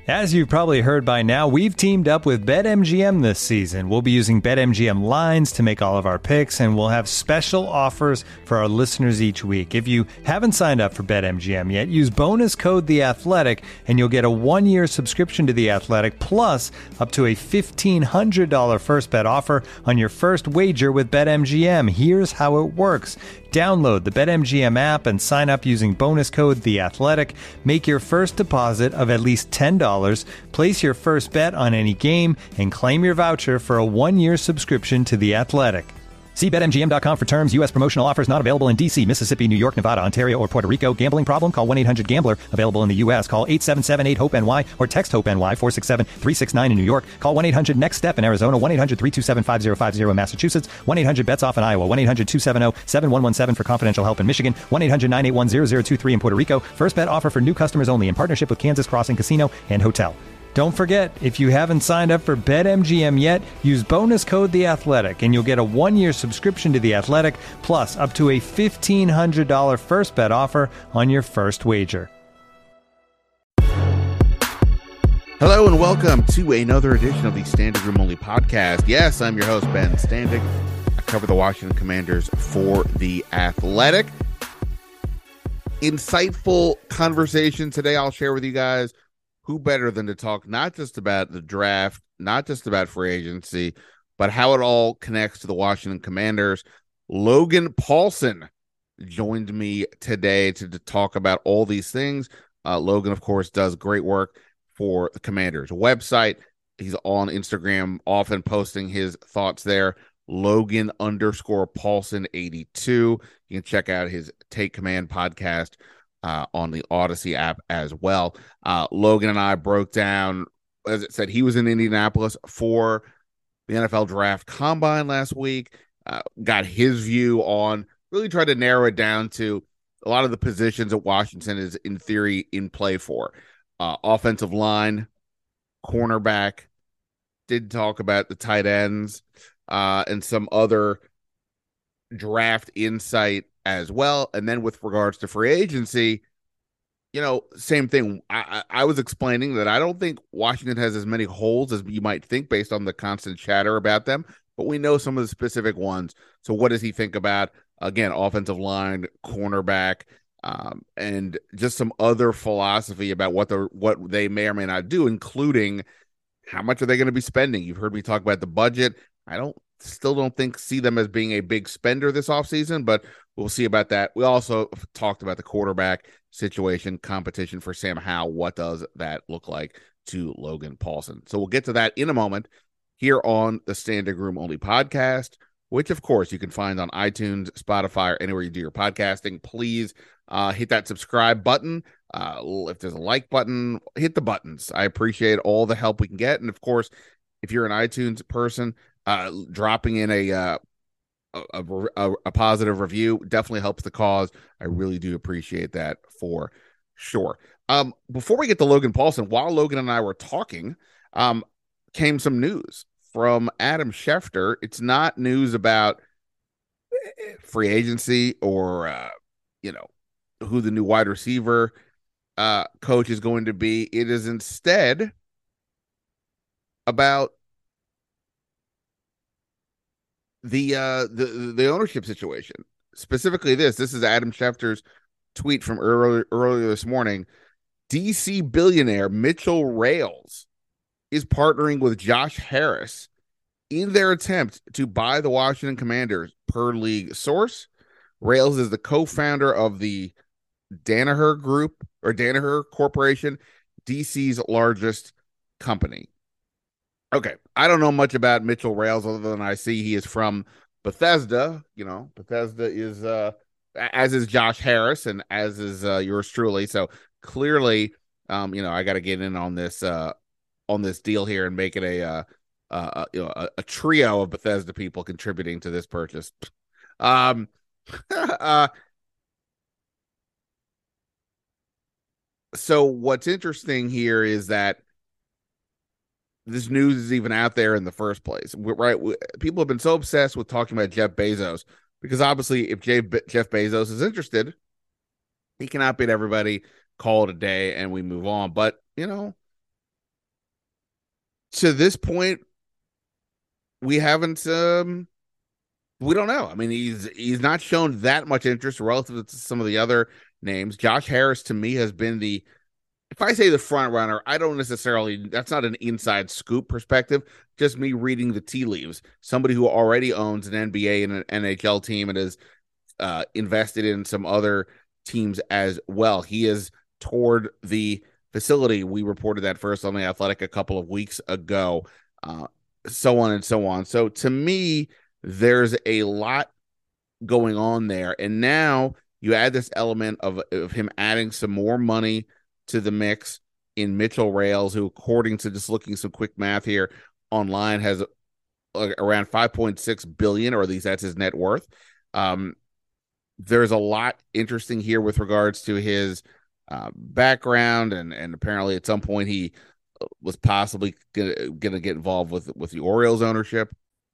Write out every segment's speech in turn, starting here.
As you've probably heard by now, we've teamed up with BetMGM this season. We'll be using BetMGM lines to make all of our picks, and we'll have special offers for our listeners each week. If you haven't signed up for BetMGM yet, use bonus code The Athletic, and you'll get a 1-year subscription to The Athletic, plus up to a $1,500 first bet offer on your first wager with BetMGM. Here's how it works. Download the BetMGM app and sign up using bonus code The Athletic. Make your first deposit of at least $10. Place your first bet on any game and claim your voucher for a 1-year subscription to The Athletic. See BetMGM.com for terms. U.S. promotional offers not available in D.C., Mississippi, New York, Nevada, Ontario, or Puerto Rico. Gambling problem? Call 1-800-GAMBLER. Available in the U.S. Call 877-8-HOPE-NY or text HOPE-NY 467-369 in New York. Call 1-800-NEXT-STEP in Arizona. 1-800-327-5050 in Massachusetts. 1-800-BETS-OFF in Iowa. 1-800-270-7117 for confidential help in Michigan. 1-800-981-0023 in Puerto Rico. First bet offer for new customers only in partnership with Kansas Crossing Casino and Hotel. Don't forget, if you haven't signed up for BetMGM yet, use bonus code The Athletic, and you'll get a 1-year subscription to The Athletic, plus up to a $1,500 first bet offer on your first wager. Hello and welcome to another edition of the Standing Room Only podcast. Yes, I'm your host, Ben Standing. I cover the Washington Commanders for The Athletic. Insightful conversation today I'll share with you guys. Who better than to talk not just about the draft, not just about free agency, but how it all connects to the Washington Commanders. Logan Paulsen joined me today to talk about all these things. Logan, of course, does great work for the Commanders website. He's on Instagram, often posting his thoughts there. Logan_Paulsen82. You can check out his Take Command podcast on the Odyssey app as well. Logan and I broke down, as it said, he was in Indianapolis for the NFL Draft Combine last week, got his view on, really tried to narrow it down to a lot of the positions that Washington is, in theory, in play for. Offensive line, cornerback, did talk about the tight ends, and some other draft insight as well. And then with regards to free agency, you know, same thing. I was explaining that I don't think Washington has as many holes as you might think based on the constant chatter about them, but we know some of the specific ones. So what does he think about, again, offensive line, cornerback, and just some other philosophy about what they may or may not do, including how much are they going to be spending? You've heard me talk about the budget. I still don't see them as being a big spender this offseason, but we'll see about that. We also talked about the quarterback situation, competition for Sam Howell. What does that look like to Logan Paulsen? So we'll get to that in a moment here on the Standing Room Only podcast, which, of course, you can find on iTunes, Spotify, or anywhere you do your podcasting. Please hit that subscribe button. If there's a like button, hit the buttons. I appreciate all the help we can get. And, of course, if you're an iTunes person, dropping in a positive review definitely helps the cause. I really do appreciate that for sure. Before we get to Logan Paulsen, while Logan and I were talking, came some news from Adam Schefter. It's not news about free agency or who the new wide receiver coach is going to be. It is instead about the ownership situation. Specifically this is Adam Schefter's tweet from earlier this morning. DC billionaire Mitchell Rales is partnering with Josh Harris in their attempt to buy the Washington Commanders, per league source. Rales is the co-founder of the Danaher Group, or Danaher Corporation, DC's largest company. Okay, I don't know much about Mitchell Rales other than I see he is from Bethesda. You know, Bethesda is, as is Josh Harris, and as is yours truly. So clearly, I got to get in on this deal here and make it a trio of Bethesda people contributing to this purchase. So what's interesting here is that this news is even out there in the first place, right? People have been so obsessed with talking about Jeff Bezos because obviously if Jeff Bezos is interested, he can outbid everybody, call it a day, and we move on. But, To this point, we haven't. We don't know. I mean, he's not shown that much interest relative to some of the other names. Josh Harris to me has been the if I say the front runner, I don't necessarily, that's not an inside scoop perspective, just me reading the tea leaves. Somebody who already owns an NBA and an NHL team and is invested in some other teams as well. He is toward the facility. We reported that first on the Athletic a couple of weeks ago, uh, so on and so on. So to me, there's a lot going on there. And now you add this element of him adding some more money to the mix in Mitchell Rails, who, according to just looking some quick math here online, has around 5.6 billion, or at least that's his net worth. Um, there's a lot interesting here with regards to his background, and apparently at some point he was possibly gonna get involved with the Orioles ownership.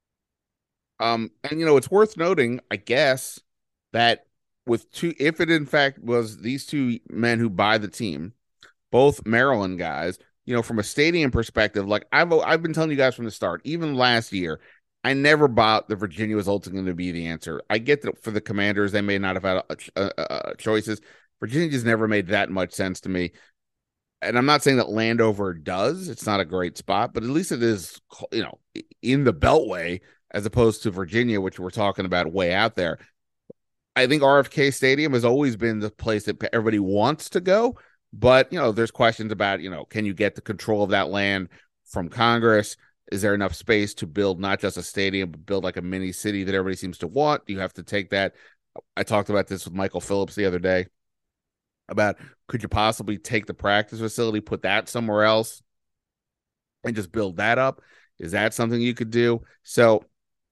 And it's worth noting, I guess, that with two, if it in fact was these two men who buy the team, both Maryland guys, from a stadium perspective, like I've been telling you guys from the start, even last year, I never bought that Virginia was ultimately going to be the answer. I get that for the Commanders, they may not have had choices. Virginia just never made that much sense to me. And I'm not saying that Landover does. It's not a great spot, but at least it is, in the Beltway as opposed to Virginia, which we're talking about way out there. I think RFK Stadium has always been the place that everybody wants to go, but there's questions about, can you get the control of that land from Congress? Is there enough space to build not just a stadium, but build like a mini city that everybody seems to want? You have to take that. I talked about this with Michael Phillips the other day about could you possibly take the practice facility, put that somewhere else, and just build that up? Is that something you could do? So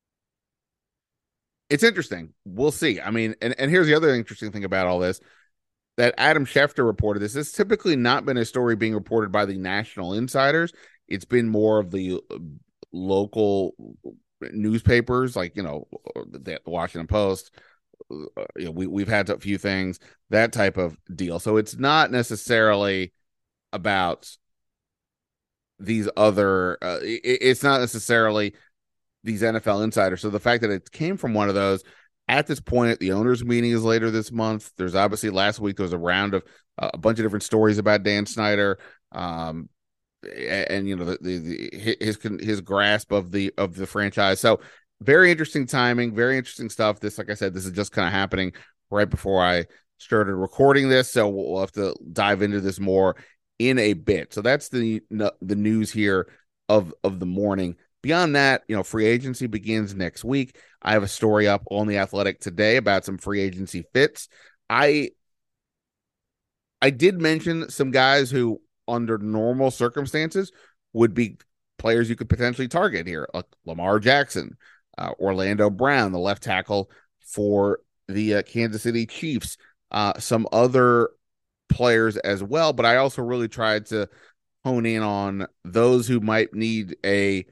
it's interesting. We'll see. I mean, and here's the other interesting thing about all this that Adam Schefter reported this. This has typically not been a story being reported by the national insiders. It's been more of the local newspapers, like, the Washington Post. We've had a few things, that type of deal. So it's not necessarily about these other, it's not necessarily these NFL insiders. So the fact that it came from one of those at this point, the owners' meeting is later this month. There's obviously last week there was a round of a bunch of different stories about Dan Snyder, and his grasp of the franchise. So very interesting timing, very interesting stuff. This, like I said, this is just kind of happening right before I started recording this, so we'll have to dive into this more in a bit. So that's the news here of the morning. Beyond that, free agency begins next week. I have a story up on The Athletic today about some free agency fits. I did mention some guys who, under normal circumstances, would be players you could potentially target here, like Lamar Jackson, Orlando Brown, the left tackle for the Kansas City Chiefs, some other players as well. But I also really tried to hone in on those who might need a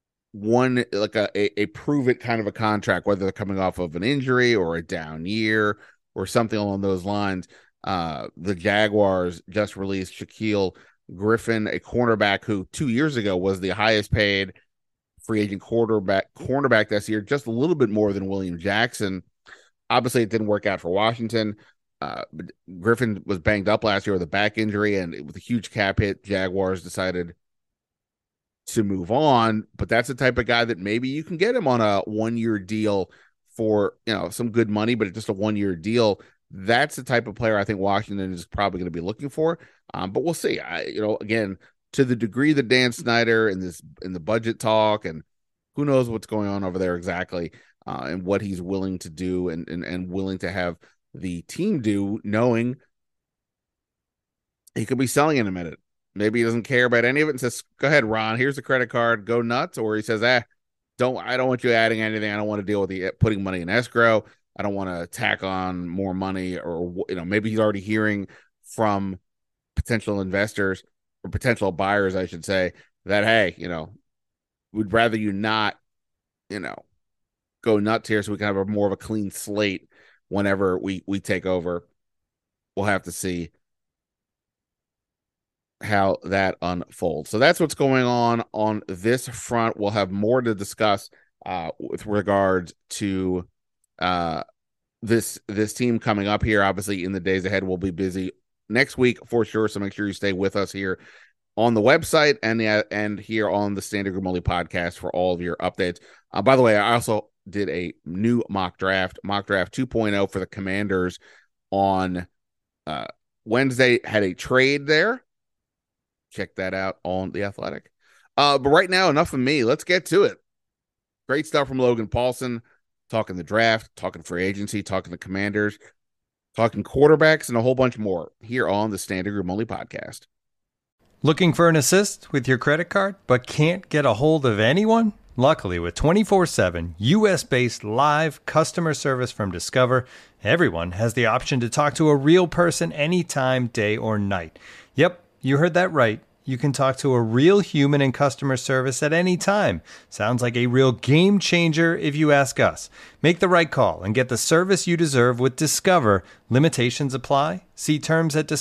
prove it kind of a contract, whether they're coming off of an injury or a down year or something along those lines. The Jaguars just released Shaquille Griffin, a cornerback who 2 years ago was the highest paid free agent cornerback this year, just a little bit more than William Jackson. Obviously, it didn't work out for Washington. Griffin was banged up last year with a back injury, and with a huge cap hit, Jaguars decided to move on. But that's the type of guy that maybe you can get him on a 1-year deal for some good money, but it's just a 1-year deal. That's the type of player I think Washington is probably going to be looking for. But we'll see. Again, to the degree that Dan Snyder in the budget talk, and who knows what's going on over there exactly, and what he's willing to do and willing to have the team do, knowing he could be selling in a minute. Maybe he doesn't care about any of it and says, "Go ahead, Ron. Here's the credit card. Go nuts." Or he says, I don't want you adding anything. I don't want to deal with the putting money in escrow. I don't want to tack on more money." Or maybe he's already hearing from potential investors or potential buyers, I should say, that, hey, we'd rather you not, go nuts here, so we can have more of a clean slate whenever we take over. We'll have to see how that unfolds. So that's what's going on this front. We'll have more to discuss with regards to uh, this team coming up here. Obviously, in the days ahead, we'll be busy next week for sure. So make sure you stay with us here on the website and here on the Standing Room Only podcast for all of your updates. By the way, I also did a new mock draft 2.0 for the Commanders on Wednesday. Had a trade there. Check that out on The Athletic. But right now, enough of me. Let's get to it. Great stuff from Logan Paulsen, talking the draft, talking free agency, talking the Commanders, talking quarterbacks, and a whole bunch more here on the Standing Room Only podcast. Looking for an assist with your credit card, but can't get a hold of anyone? Luckily, with 24/7 US-based live customer service from Discover, everyone has the option to talk to a real person anytime, day or night. Yep, you heard that right. You can talk to a real human in customer service at any time. Sounds like a real game changer if you ask us. Make the right call and get the service you deserve with Discover. Limitations apply. See terms at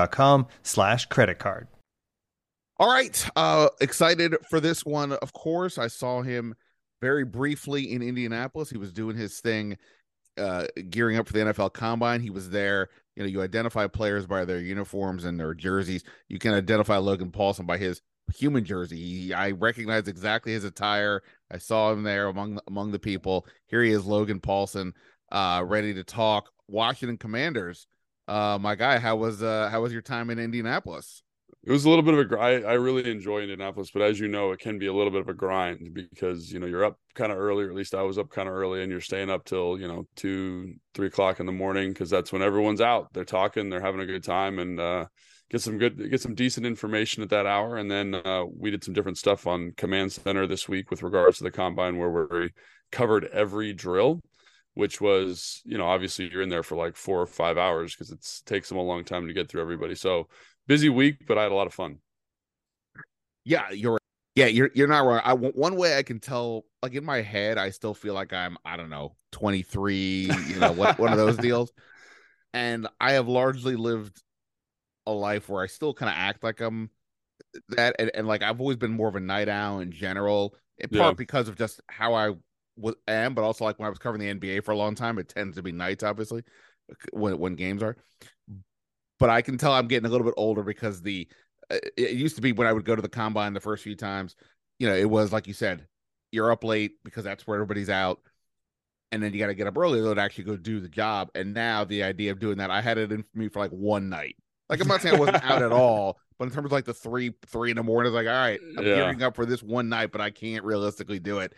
discover.com/creditcard. All right. Excited for this one. Of course, I saw him very briefly in Indianapolis. He was doing his thing, gearing up for the NFL Combine. He was there. You know, you identify players by their uniforms and their jerseys. You can identify Logan Paulsen by his human jersey. I recognize exactly his attire. I saw him there among the people. Here he is, Logan Paulsen, ready to talk Washington Commanders. My guy, how was your time in Indianapolis? It was a little bit of a grind. I really enjoy Indianapolis, but as you know, it can be a little bit of a grind because, you know, you're up kind of early, or at least I was up kind of early, and you're staying up till, 2, 3 o'clock in the morning because that's when everyone's out. They're talking, they're having a good time, and get some decent information at that hour. And then we did some different stuff on Command Center this week with regards to the Combine, where we covered every drill, which was, obviously you're in there for like 4 or 5 hours because it takes them a long time to get through everybody. So busy week, but I had a lot of fun. Yeah, you're right. Yeah, you're not wrong. One way I can tell, like in my head, I still feel like I'm, I don't know, 23, one of those deals. And I have largely lived a life where I still kind of act like I'm that, and like I've always been more of a night owl in general, in part because of just how I am, but also like when I was covering the NBA for a long time, it tends to be nights, obviously, when games are. But I can tell I'm getting a little bit older because it used to be when I would go to the Combine the first few times, it was like you said, you're up late because that's where everybody's out. And then you got to get up early to actually go do the job. And now the idea of doing that, I had it in for me for like one night. Like, I'm not saying I wasn't out at all, but in terms of like the three in the morning, it's like, all right, I'm gearing up for this one night, but I can't realistically do it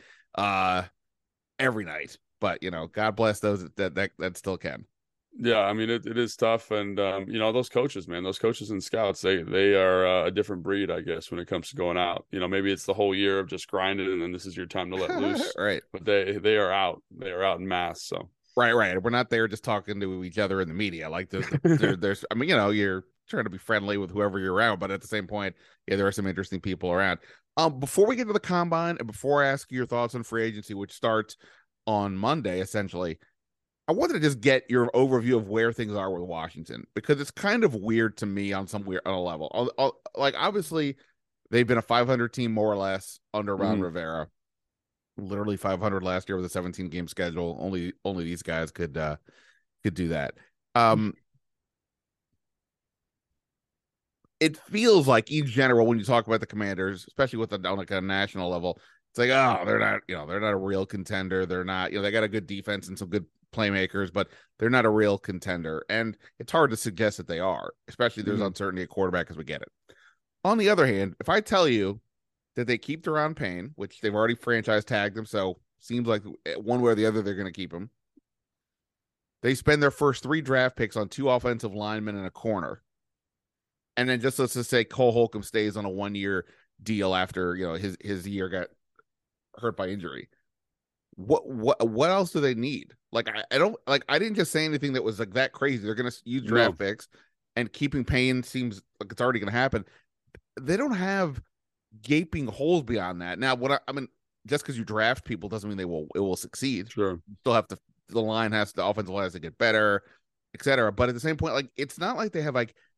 every night. But, God bless those that still can. Yeah, I mean, it is tough. And, those coaches, man, those coaches and scouts, they are a different breed, I guess, when it comes to going out. Maybe it's the whole year of just grinding and then this is your time to let loose. Right. But they are out. They are out in mass. So. Right. We're not there just talking to each other in the media. Like there's I mean, you're trying to be friendly with whoever you're around, but at the same point, yeah, there are some interesting people around. Before we get to the Combine and before I ask you your thoughts on free agency, which starts on Monday, essentially, I wanted to just get your overview of where things are with Washington, because it's kind of weird to me on a level. Like, obviously, they've been a 500 team more or less under Ron Rivera. Literally 500 last year with a 17-game schedule. Only these guys could do that. It feels like, in general, when you talk about the Commanders, especially with on like a national level, it's like, oh, they're not a real contender. They're not, they got a good defense and some good playmakers, but they're not a real contender. And it's hard to suggest that they are, especially there's uncertainty at quarterback, as we get it. On the other hand, if I tell you that they keep Daron Payne, which they've already franchise tagged him, so seems like one way or the other they're going to keep him. They spend their first 3 draft picks on 2 offensive linemen and a corner. And then let's just say Cole Holcomb stays on a 1-year deal after, his year got hurt by injury. What else do they need? Like, I didn't just say anything that was like that crazy. They're going to use draft picks, and keeping Payne seems like it's already going to happen. They don't have gaping holes beyond that. Now, I mean, just because you draft people doesn't mean it will succeed. Sure. You still have the offensive line has to get better, etc. But at the same point, like, it's not like they have like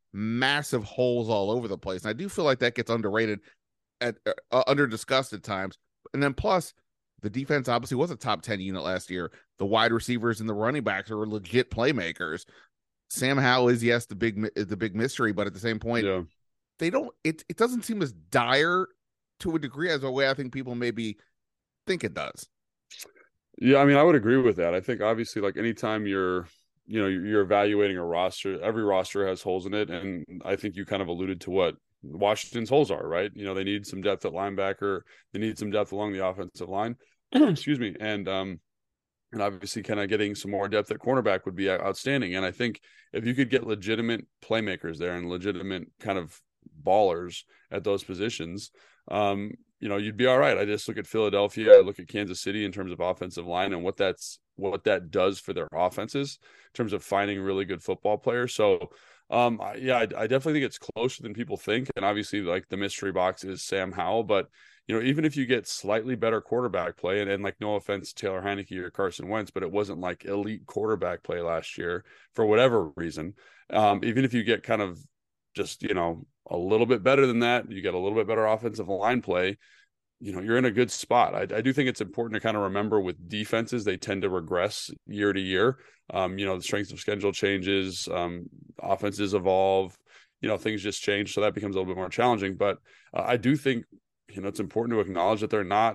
massive holes all over the place. And I do feel like that gets underrated under discussed at times. And then plus the defense obviously was a top 10 unit last year. The wide receivers and the running backs are legit playmakers. Sam Howell is, yes, the big mystery, but at the same point, they don't, it doesn't seem as dire to a degree as a way I think people maybe think it does. Yeah, I mean, I would agree with that. I think obviously, like, anytime you're evaluating a roster, every roster has holes in it, and I think you kind of alluded to what Washington's holes are, right? They need some depth at linebacker, they need some depth along the offensive line. Excuse me. And obviously kind of getting some more depth at cornerback would be outstanding. And I think if you could get legitimate playmakers there and legitimate kind of ballers at those positions, you'd be all right. I just look at Philadelphia, I look at Kansas City in terms of offensive line and what that does for their offenses in terms of finding really good football players. So I definitely think it's closer than people think. And obviously, like, the mystery box is Sam Howell, but even if you get slightly better quarterback play, and like, no offense to Taylor Heinicke or Carson Wentz, but it wasn't like elite quarterback play last year for whatever reason. Even if you get kind of just, a little bit better than that, you get a little bit better offensive line play, you're in a good spot. I do think it's important to kind of remember with defenses, they tend to regress year to year. The strength of schedule changes, offenses evolve, things just change. So that becomes a little bit more challenging. But I do think, it's important to acknowledge that they're not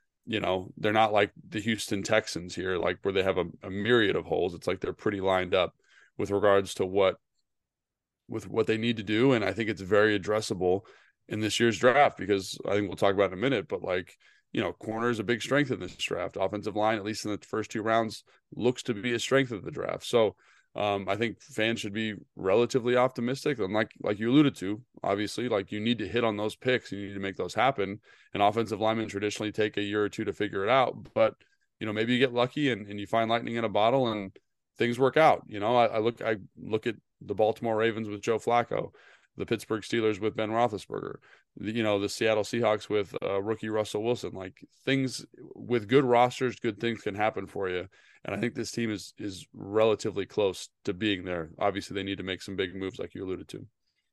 like the Houston Texans here, like, where they have a myriad of holes. It's like they're pretty lined up with regards to what they need to do. And I think it's very addressable in this year's draft, because I think we'll talk about it in a minute, but like, corner is a big strength in this draft. Offensive line, at least in the first two rounds, looks to be a strength of the draft. So I think fans should be relatively optimistic. And like you alluded to, obviously, like, you need to hit on those picks. You need to make those happen. And offensive linemen traditionally take a year or two to figure it out. But, maybe you get lucky and you find lightning in a bottle and things work out. I look at the Baltimore Ravens with Joe Flacco, the Pittsburgh Steelers with Ben Roethlisberger, the Seattle Seahawks with rookie Russell Wilson. Like, things with good rosters, good things can happen for you. And I think this team is relatively close to being there. Obviously, they need to make some big moves, like you alluded to.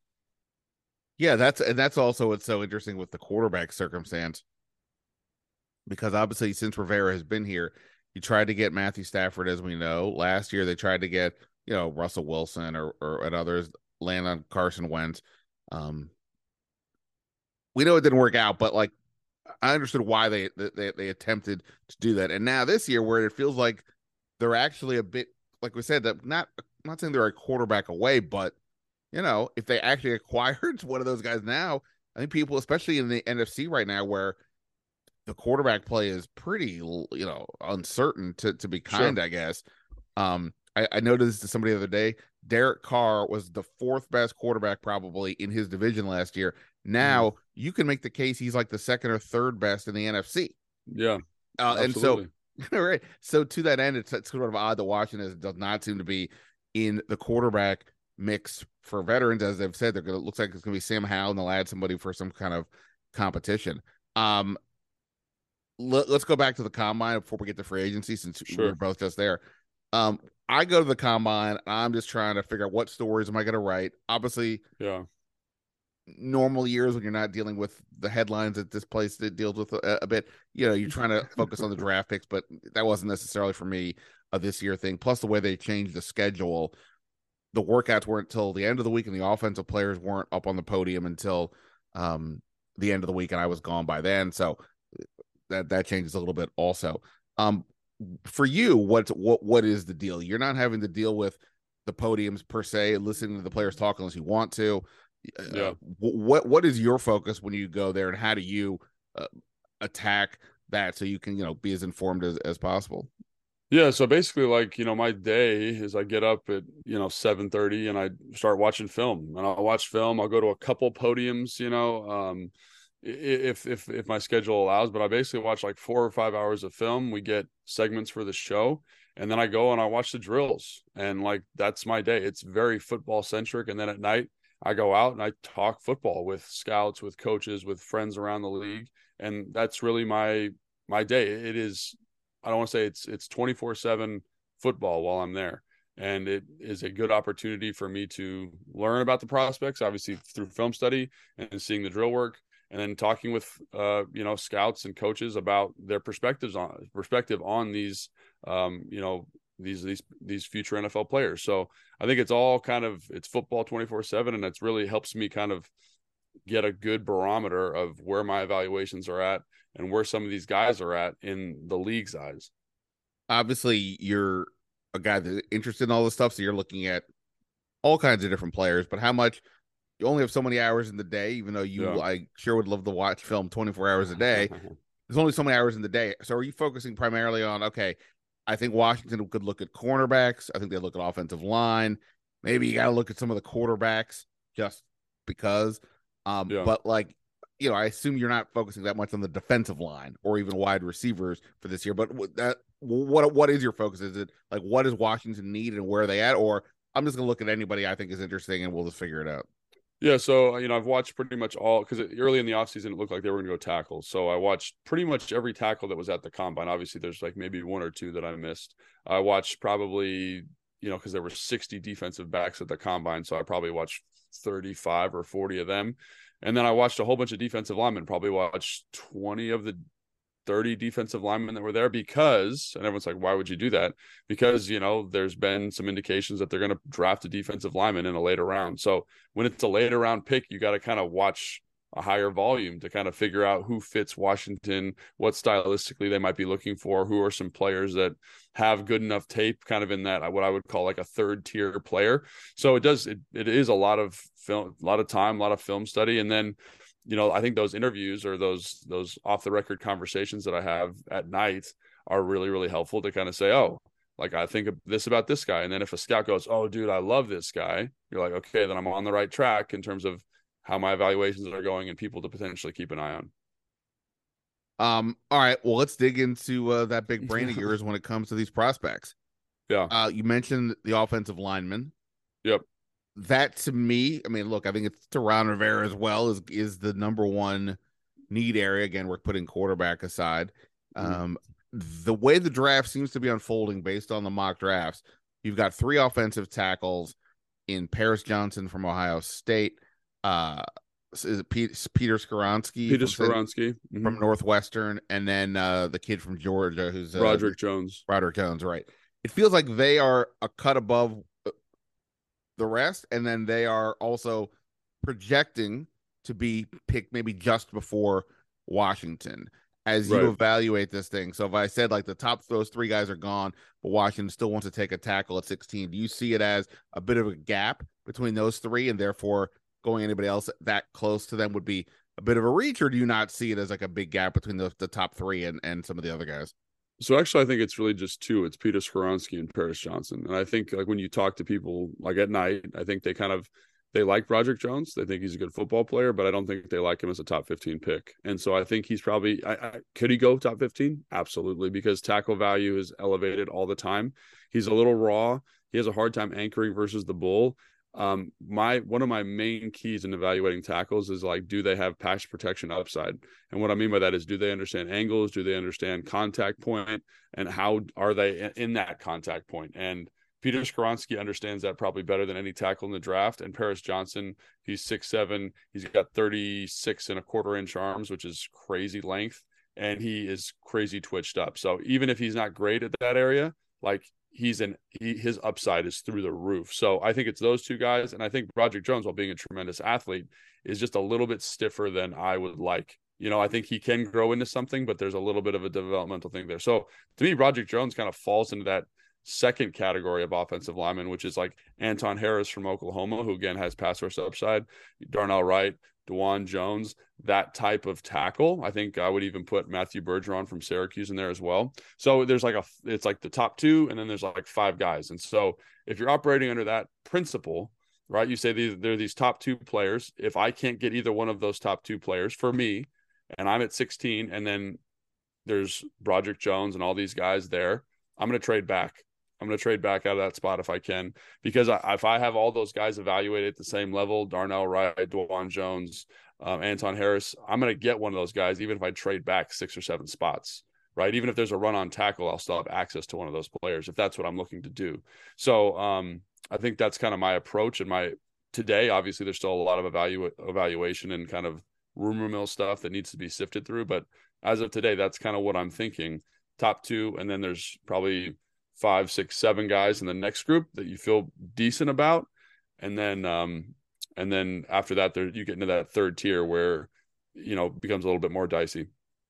Yeah, that's also what's so interesting with the quarterback circumstance, because obviously, since Rivera has been here, you tried to get Matthew Stafford, as we know. Last year, they tried to get Russell Wilson or and others, land on Carson Wentz. We know it didn't work out, but like, I understood why they attempted to do that. And now this year, where it feels like they're actually a bit, like we said, that I'm not saying they're a quarterback away, but if they actually acquired one of those guys now, I think people, especially in the NFC right now, where the quarterback play is pretty, uncertain to be kind, sure. I guess. I noticed to somebody the other day, Derek Carr was the fourth best quarterback probably in his division last year. Now you can make the case he's like the second or third best in the NFC. Yeah. And so, right. So to that end, it's sort of odd to Washington as it does not seem to be in the quarterback mix for veterans. As they've said, it looks like it's going to be Sam Howell, and they'll add somebody for some kind of competition. Let's go back to the combine before we get to free agency, since sure. We're both just there. I go to the combine. I'm just trying to figure out what stories am I going to write. Obviously, yeah. Normal years, when you're not dealing with the headlines that this place deals with a bit, you're trying to focus on the draft picks, but that wasn't necessarily for me a this year thing. Plus, the way they changed the schedule, the workouts weren't until the end of the week, and the offensive players weren't up on the podium until the end of the week, and I was gone by then. So that changes a little bit also. For you, what is the deal? You're not having to deal with the podiums per se, listening to the players talk unless you want to. Yeah. What is your focus when you go there, and how do you attack that so you can be as informed as possible? Yeah, so basically, like, my day is I get up at 7:30 and I start watching film, and I'll watch film. I'll go to a couple podiums, if my schedule allows, but I basically watch like 4 or 5 hours of film. We get segments for the show, and then I go and I watch the drills, and like, that's my day. It's very football centric. And then at night I go out and I talk football with scouts, with coaches, with friends around the league. And that's really my day. It is, I don't want to say it's 24/7 football while I'm there. And it is a good opportunity for me to learn about the prospects, obviously through film study and seeing the drill work, and then talking with scouts and coaches about their perspective on these these future NFL players. So I think it's all it's football 24/7, and it's really helps me kind of get a good barometer of where my evaluations are at and where some of these guys are at in the league's eyes. Obviously, you're a guy that's interested in all this stuff, so you're looking at all kinds of different players, but how much you only have so many hours in the day, even though I sure would love to watch film 24 hours a day. There's only so many hours in the day. So are you focusing primarily on, okay, I think Washington could look at cornerbacks. I think they look at offensive line. Maybe you got to look at some of the quarterbacks just because. But like, I assume you're not focusing that much on the defensive line or even wide receivers for this year. But what is your focus? Is it like, what does Washington need and where are they at? Or I'm just going to look at anybody I think is interesting and we'll just figure it out. Yeah, so I've watched pretty much all, because early in the offseason it looked like they were going to go tackle. So I watched pretty much every tackle that was at the combine. Obviously, there's like maybe one or two that I missed. I watched probably, because there were 60 defensive backs at the combine, so I probably watched 35 or 40 of them. And then I watched a whole bunch of defensive linemen, probably watched 20 of the 30 defensive linemen that were there, because, and everyone's like, why would you do that? Because, there's been some indications that they're going to draft a defensive lineman in a later round. So when it's a later round pick, you got to kind of watch a higher volume to kind of figure out who fits Washington, what stylistically they might be looking for, who are some players that have good enough tape kind of in that, what I would call like a third tier player. So it is a lot of film, a lot of time, a lot of film study. And then, I think those interviews or those off the record conversations that I have at night are really, really helpful to kind of say, oh, like I think this about this guy. And then if a scout goes, oh, dude, I love this guy, you're like, okay, then I'm on the right track in terms of how my evaluations are going and people to potentially keep an eye on. All right, well, let's dig into that big brain of yours when it comes to these prospects. Yeah. You mentioned the offensive lineman. Yep. That to me, I mean, look, I think it's Teron Rivera as well is the number one need area. Again, we're putting quarterback aside. The way the draft seems to be unfolding based on the mock drafts, you've got 3 offensive tackles in Paris Johnson from Ohio State. Is it Peter Skoronski? From Northwestern, and then the kid from Georgia who's Roderick Jones, right? It feels like they are a cut above the rest, and then they are also projecting to be picked maybe just before Washington as you evaluate this thing. So if I said like those 3 guys are gone, but Washington still wants to take a tackle at 16, do you see it as a bit of a gap between those 3 and therefore going anybody else that close to them would be a bit of a reach, or do you not see it as like a big gap between the top 3 and some of the other guys? So actually, I think it's really just 2. It's Peter Skoronski and Paris Johnson. And I think like when you talk to people like at night, I think they like Roderick Jones. They think he's a good football player, but I don't think they like him as a top 15 pick. And so I think he's probably, could he go top 15? Absolutely, because tackle value is elevated all the time. He's a little raw. He has a hard time anchoring versus the bull. One of my main keys in evaluating tackles is like, do they have pass protection upside? And what I mean by that is, do they understand angles? Do they understand contact point? And how are they in that contact point? And Peter Skoronski understands that probably better than any tackle in the draft. And Paris Johnson, he's 6'7". He's got 36.25-inch arms, which is crazy length. And he is crazy twitched up. So even if he's not great at that area, like his upside is through the roof. So I think it's those 2 guys. And I think Roderick Jones, while being a tremendous athlete, is just a little bit stiffer than I would like. I think he can grow into something, but there's a little bit of a developmental thing there. So to me, Roderick Jones kind of falls into that second category of offensive linemen, which is like Anton Harris from Oklahoma, who again has pass rush upside, Darnell Wright, DeJuan Jones, that type of tackle. I think I would even put Matthew Bergeron from Syracuse in there as well. So there's it's like the top 2, and then there's like 5 guys. And so if you're operating under that principle, right, you say there are these top 2 players. If I can't get either one of those top 2 players for me, and I'm at 16, and then there's Roderick Jones and all these guys there, I'm going to trade back. I'm going to trade back out of that spot if I can, because if I have all those guys evaluated at the same level, Darnell Wright, DeJuan Jones, Anton Harris, I'm going to get one of those guys, even if I trade back 6 or 7 spots. right? Even if there's a run on tackle, I'll still have access to one of those players if that's what I'm looking to do. So I think that's kind of my approach. And today, obviously, there's still a lot of evaluation and kind of rumor mill stuff that needs to be sifted through. But as of today, that's kind of what I'm thinking. Top two, and then there's probably 5, 6, 7 guys in the next group that you feel decent about, and then after that, you get into that third tier where it becomes a little bit more dicey.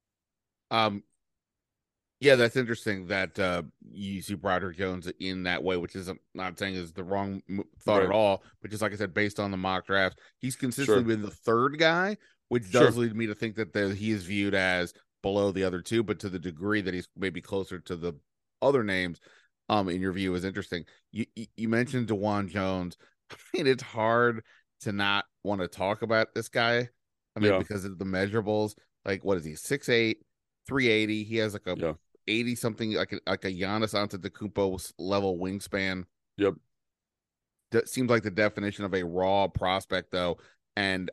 Yeah, that's interesting that you see Broderick Jones in that way, which is not saying is the wrong thought Right. at all, but just like I said, based on the mock drafts, he's consistently been the third guy, which does lead me to think that he is viewed as below the other two, but to the degree that he's maybe closer to the other names, in your view, is interesting. You mentioned Dawand Jones. I mean, it's hard to not want to talk about this guy. I mean, because of the measurables. Like, what is he? 6'8", 380. He has like a 80 something, like a Giannis Antetokounmpo level wingspan. Yep. That seems like the definition of a raw prospect, though. And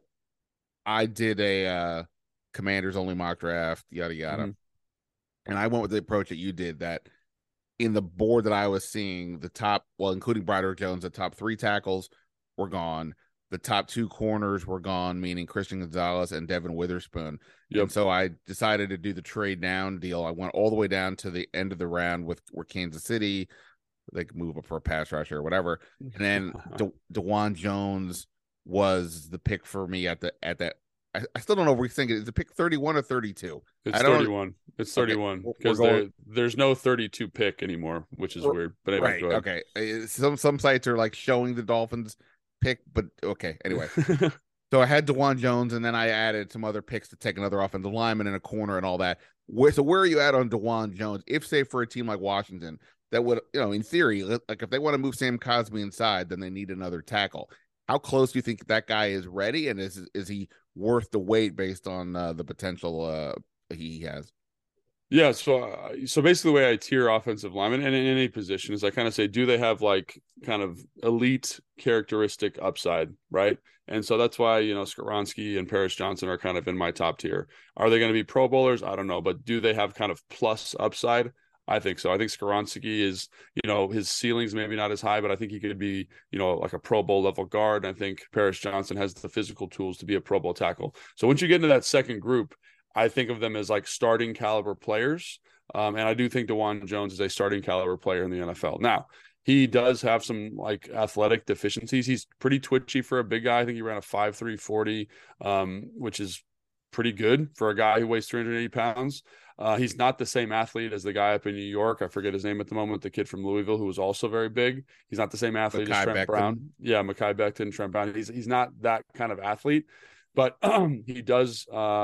I did a Commanders only mock draft, yada yada. Mm-hmm. And I went with the approach that you did, that in the board that I was seeing, the top, well, including Broderick Jones, the top 3 tackles were gone. The top 2 corners were gone, meaning Christian Gonzalez and Devin Witherspoon. Yep. And so I decided to do the trade down deal. I went all the way down to the end of the round where Kansas City, they could move up for a pass rusher or whatever. And then Dawand Jones was the pick for me at that. I still don't know if we're thinking, is it pick 31 or 32? It's 31. It's 31 because there's no 32 pick anymore, which is weird. But anyway, right. Okay. Some sites are like showing the Dolphins pick, but okay. Anyway, so I had Dawand Jones, and then I added some other picks to take another offensive lineman in a corner and all that. So where are you at on Dawand Jones? If, say, for a team like Washington, that would, in theory, like if they want to move Sam Cosmi inside, then they need another tackle. How close do you think that guy is ready, and is he worth the wait based on the potential he has? Yeah, so basically the way I tier offensive linemen and in any position is I kind of say, do they have like kind of elite characteristic upside, right? And so that's why, Skoronski and Paris Johnson are kind of in my top tier. Are they going to be Pro Bowlers? I don't know, but do they have kind of plus upside? I think so. I think Skoronski is, his ceiling's maybe not as high, but I think he could be, like a Pro Bowl level guard. And I think Paris Johnson has the physical tools to be a Pro Bowl tackle. So once you get into that second group, I think of them as like starting caliber players. And I do think Dawand Jones is a starting caliber player in the NFL. Now, he does have some like athletic deficiencies. He's pretty twitchy for a big guy. I think he ran a 5.3 40, which is pretty good for a guy who weighs 380 pounds. He's not the same athlete as the guy up in New York. I forget his name at the moment, the kid from Louisville who was also very big. He's not the same athlete as Trent Brown. Yeah, Mekhi Becton, Trent Brown. He's not that kind of athlete, but he does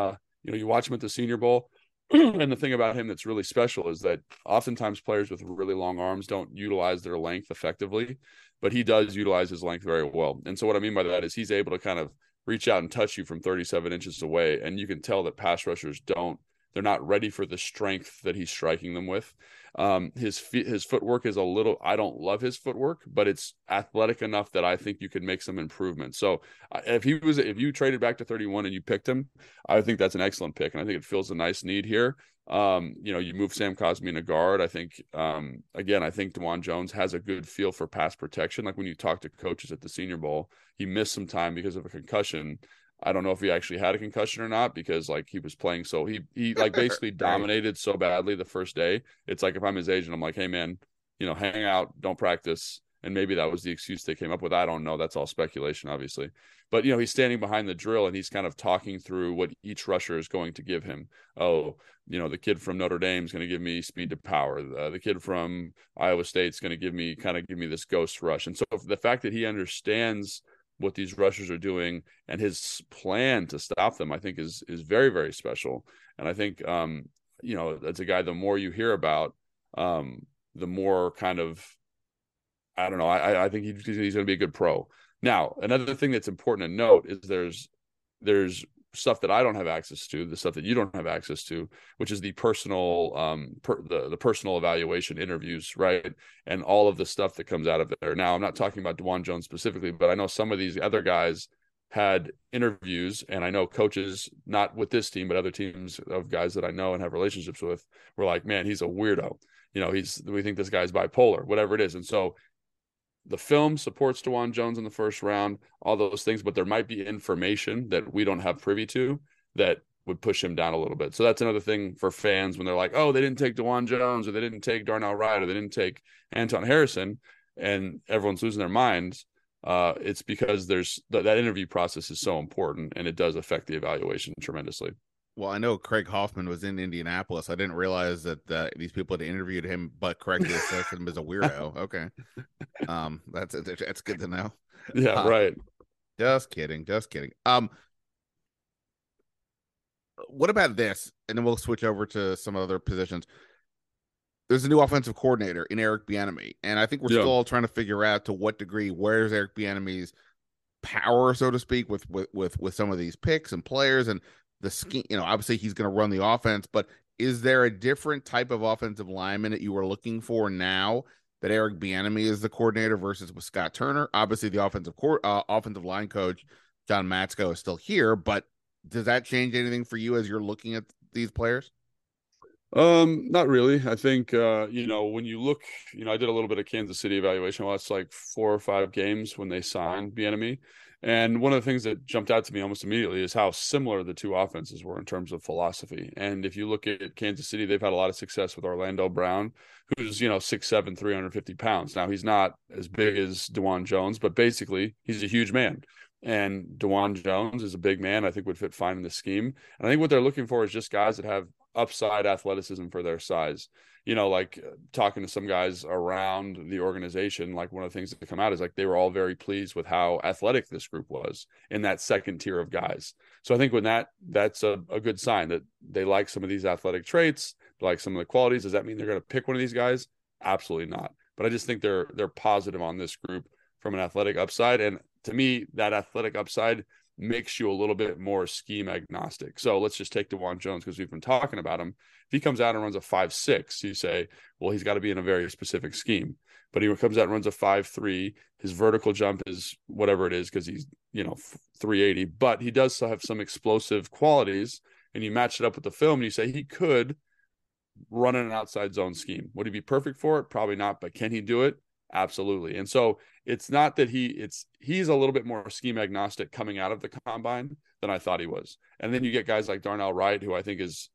you watch him at the Senior Bowl, and the thing about him that's really special is that oftentimes players with really long arms don't utilize their length effectively, but he does utilize his length very well. And so what I mean by that is he's able to kind of reach out and touch you from 37 inches away, and you can tell that pass rushers they're not ready for the strength that he's striking them with. His footwork is I don't love his footwork, but it's athletic enough that I think you could make some improvements. So if you traded back to 31 and you picked him, I think that's an excellent pick. And I think it fills a nice need here. You move Sam Cosmi in a guard. I think, I think Dawand Jones has a good feel for pass protection. Like when you talk to coaches at the Senior Bowl, he missed some time because of a concussion. I don't know if he actually had a concussion or not, because like he was playing, so he like basically dominated so badly the first day. It's like if I'm his agent, I'm like, hey man, hang out, don't practice. And maybe that was the excuse they came up with. I don't know. That's all speculation, obviously. But he's standing behind the drill and he's kind of talking through what each rusher is going to give him. Oh, the kid from Notre Dame is going to give me speed to power. The kid from Iowa State is going to give me this ghost rush. And so the fact that he understands what these rushers are doing and his plan to stop them, I think is very, very special. And I think, as a guy, the more you hear about, the more kind of, I don't know, I think he's going to be a good pro. Now, another thing that's important to note is there's stuff that I don't have access to, the stuff that you don't have access to, which is the personal, the personal evaluation interviews, right? And all of the stuff that comes out of there. Now, I'm not talking about Dawand Jones specifically, but I know some of these other guys had interviews, and I know coaches, not with this team, but other teams of guys that I know and have relationships with, were like, man, he's a weirdo. We think this guy's bipolar, whatever it is. And so the film supports DeJuan Jones in the first round, all those things, but there might be information that we don't have privy to that would push him down a little bit. So that's another thing for fans when they're like, oh, they didn't take DeJuan Jones, or they didn't take Darnell Wright, or they didn't take Anton Harrison, and everyone's losing their minds. It's because that interview process is so important, and it does affect the evaluation tremendously. Well, I know Craig Hoffman was in Indianapolis. I didn't realize that these people had interviewed him, but correctly assessed him as a weirdo. Okay, that's good to know. Yeah, right. Just kidding. What about this? And then we'll switch over to some other positions. There's a new offensive coordinator in Eric Bieniemy, and I think we're still all trying to figure out to what degree where's Eric Bieniemy's power, so to speak, with some of these picks and players and the scheme. Obviously he's going to run the offense, but is there a different type of offensive lineman that you are looking for now that Eric Bieniemy is the coordinator versus with Scott Turner? Obviously, the offensive line coach John Matsko is still here, but does that change anything for you as you're looking at these players? Not really. I think when you look, I did a little bit of Kansas City evaluation. I watched like 4 or 5 games when they signed Bieniemy, and one of the things that jumped out to me almost immediately is how similar the two offenses were in terms of philosophy. And if you look at Kansas City, they've had a lot of success with Orlando Brown, who's 6'7", 350 pounds. Now he's not as big as DeJuan Jones, but basically he's a huge man. And DeJuan Jones is a big man. I think would fit fine in the scheme. And I think what they're looking for is just guys that have upside athleticism for their size. Like talking to some guys around the organization, like one of the things that come out is like they were all very pleased with how athletic this group was in that second tier of guys. So I think when that's a good sign that they like some of these athletic traits, like some of the qualities. Does that mean they're going to pick one of these guys? Absolutely not. But I just think they're positive on this group from an athletic upside. And to me, that athletic upside makes you a little bit more scheme agnostic. So let's just take DeJuan Jones because we've been talking about him. If he comes out and runs a 5.6, you say, well, he's got to be in a very specific scheme. But he comes out and runs a 5.3. His vertical jump is whatever it is because he's 380. But he does have some explosive qualities, and you match it up with the film, and you say he could run in an outside zone scheme. Would he be perfect for it? Probably not. But can he do it? Absolutely. And so it's not that he's a little bit more scheme agnostic coming out of the combine than I thought he was. And then you get guys like Darnell Wright, who I think is,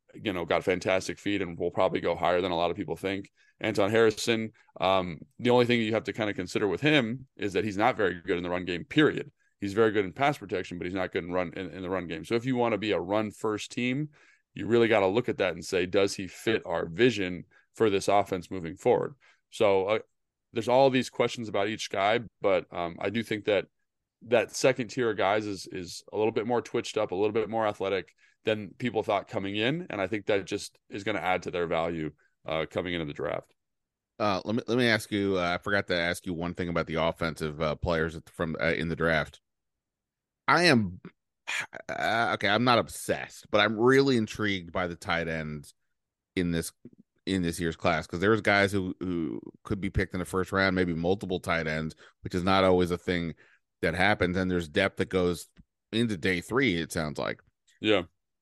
got fantastic feet and will probably go higher than a lot of people think. Anton Harrison, the only thing you have to kind of consider with him is that he's not very good in the run game, period. He's very good in pass protection, but he's not good in the run game. So if you want to be a run first team, you really got to look at that and say, does he fit our vision for this offense moving forward? So there's all these questions about each guy, but I do think that second tier of guys is a little bit more twitched up, a little bit more athletic than people thought coming in, and I think that just is going to add to their value coming into the draft. Let me ask you. I forgot to ask you one thing about the offensive players from in the draft. I am okay. I'm not obsessed, but I'm really intrigued by the tight ends in this year's class, because there's guys who could be picked in the first round, maybe multiple tight ends, which is not always a thing that happens. And there's depth that goes into day 3, it sounds like. Yeah.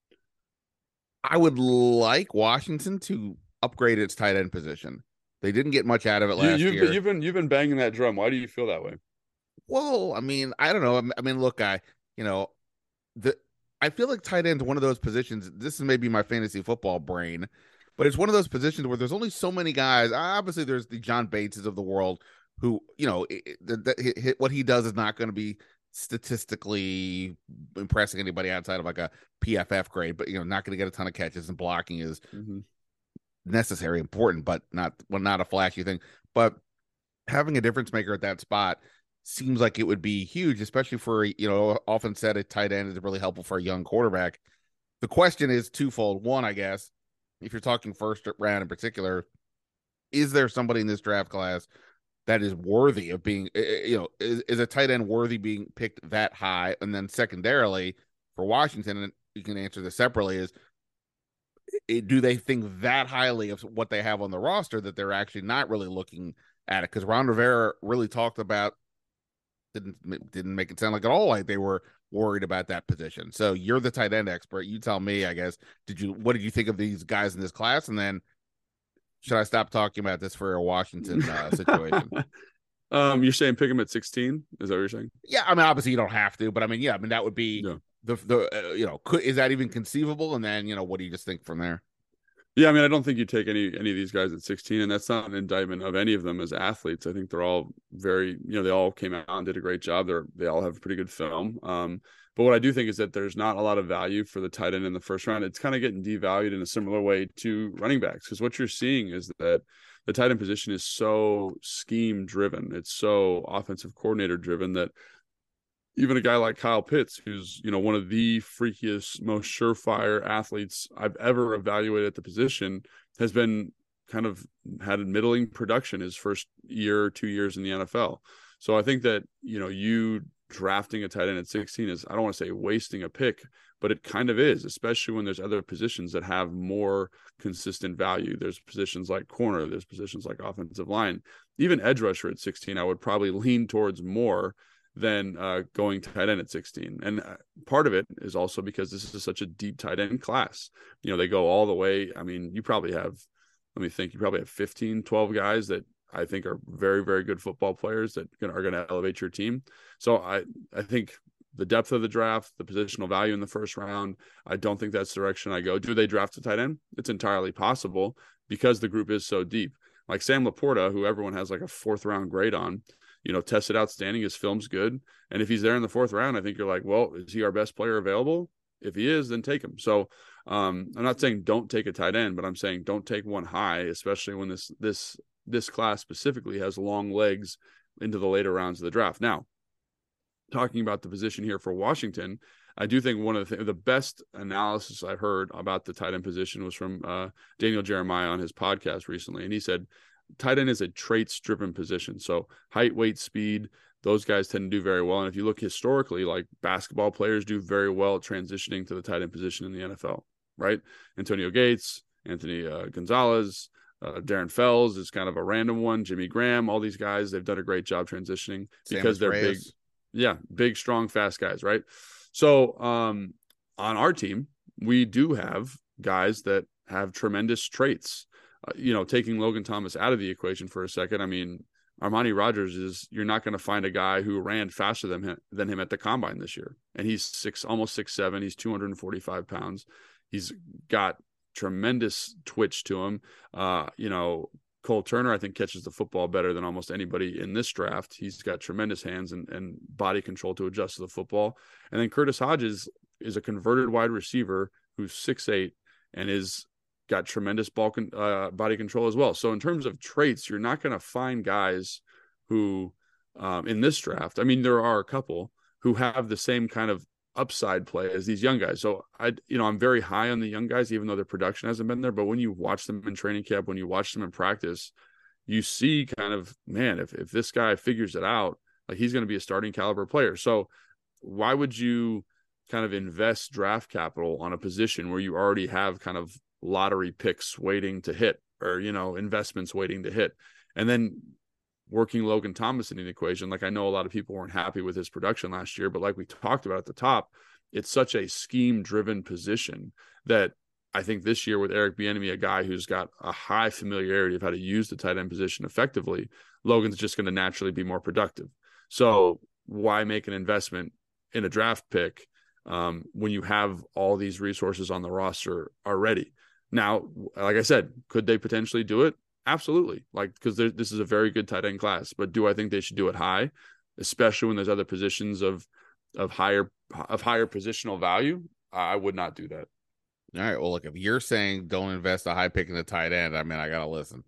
I would like Washington to upgrade its tight end position. They didn't get much out of it last year. You've been banging that drum. Why do you feel that way? Well, I mean, I don't know. I mean, look, I feel like tight end is one of those positions. This is maybe my fantasy football brain, but it's one of those positions where there's only so many guys. Obviously, there's the John Bateses of the world who, what he does is not going to be statistically impressing anybody outside of like a PFF grade, but not going to get a ton of catches, and blocking is necessary, important, but not a flashy thing. But having a difference maker at that spot seems like it would be huge, especially for, often said a tight end is really helpful for a young quarterback. The question is twofold. One, I guess, if you're talking first round in particular, is there somebody in this draft class that is worthy of being, is a tight end worthy being picked that high? And then secondarily, for Washington, and you can answer this separately, is do they think that highly of what they have on the roster that they're actually not really looking at it? Because Ron Rivera really talked about didn't make it sound like at all like they were worried about that position. So you're the tight end expert. You tell me, I guess. What did you think of these guys in this class? And then should I stop talking about this for a Washington situation? You're saying pick him at 16? Is that what you're saying? Yeah, I mean, obviously you don't have to, but I mean, yeah, I mean that would be is that even conceivable? And then what do you just think from there? Yeah, I mean, I don't think you take any of these guys at 16, and that's not an indictment of any of them as athletes. I think they're all very, they all came out and did a great job. They all have pretty good film. But what I do think is that there's not a lot of value for the tight end in the first round. It's kind of getting devalued in a similar way to running backs, because what you're seeing is that the tight end position is so scheme driven. It's so offensive coordinator driven that even a guy like Kyle Pitts, who's, one of the freakiest, most surefire athletes I've ever evaluated at the position, has been kind of had a middling production his first year or 2 years in the NFL. So I think that, you drafting a tight end at 16 is, I don't want to say wasting a pick, but it kind of is, especially when there's other positions that have more consistent value. There's positions like corner, there's positions like offensive line, even edge rusher at 16, I would probably lean towards more than going tight end at 16. And part of it is also because this is such a deep tight end class. They go all the way. I mean, you probably have 15, 12 guys that I think are very, very good football players that are going to elevate your team. So I think the depth of the draft, the positional value in the first round, I don't think that's the direction I go. Do they draft a tight end? It's entirely possible because the group is so deep. Like Sam Laporta, who everyone has like a 4th round grade on, tested outstanding. His film's good. And if he's there in the 4th round, I think you're like, well, is he our best player available? If he is, then take him. So I'm not saying don't take a tight end, but I'm saying don't take one high, especially when this class specifically has long legs into the later rounds of the draft. Now, talking about the position here for Washington, I do think one of the best analysis I heard about the tight end position was from Daniel Jeremiah on his podcast recently. And he said, tight end is a traits-driven position. So height, weight, speed, those guys tend to do very well. And if you look historically, like basketball players do very well transitioning to the tight end position in the NFL, right? Antonio Gates, Anthony Gonzalez, Darren Fells is kind of a random one. Jimmy Graham, all these guys, they've done a great job transitioning because they're big. Yeah, big, strong, fast guys, right? So on our team, we do have guys that have tremendous traits. Taking Logan Thomas out of the equation for a second, I mean, Armani Rogers you're not going to find a guy who ran faster than him at the combine this year. And he's almost 6'7". He's 245 pounds. He's got tremendous twitch to him. Cole Turner, I think, catches the football better than almost anybody in this draft. He's got tremendous hands and body control to adjust to the football. And then Curtis Hodges is a converted wide receiver who's 6'8" and is got tremendous body control as well. So in terms of traits, you're not going to find guys who in this draft, I mean, there are a couple who have the same kind of upside play as these young guys. So I'm very high on the young guys, even though their production hasn't been there. But when you watch them in training camp, when you watch them in practice, you see kind of, man, if this guy figures it out, like he's going to be a starting caliber player. So why would you kind of invest draft capital on a position where you already have kind of lottery picks waiting to hit, or, investments waiting to hit? And then working Logan Thomas into the equation. Like, I know a lot of people weren't happy with his production last year, but like we talked about at the top, it's such a scheme driven position that I think this year with Eric Bieniemy, a guy who's got a high familiarity of how to use the tight end position effectively, Logan's just going to naturally be more productive. So why make an investment in a draft pick when you have all these resources on the roster already? Now, like I said, could they potentially do it? Absolutely. Like, because this is a very good tight end class, but do I think they should do it high, especially when there's other positions of higher positional value? I would not do that. All right. Well, look, if you're saying don't invest a high pick in the tight end, I mean, I gotta listen.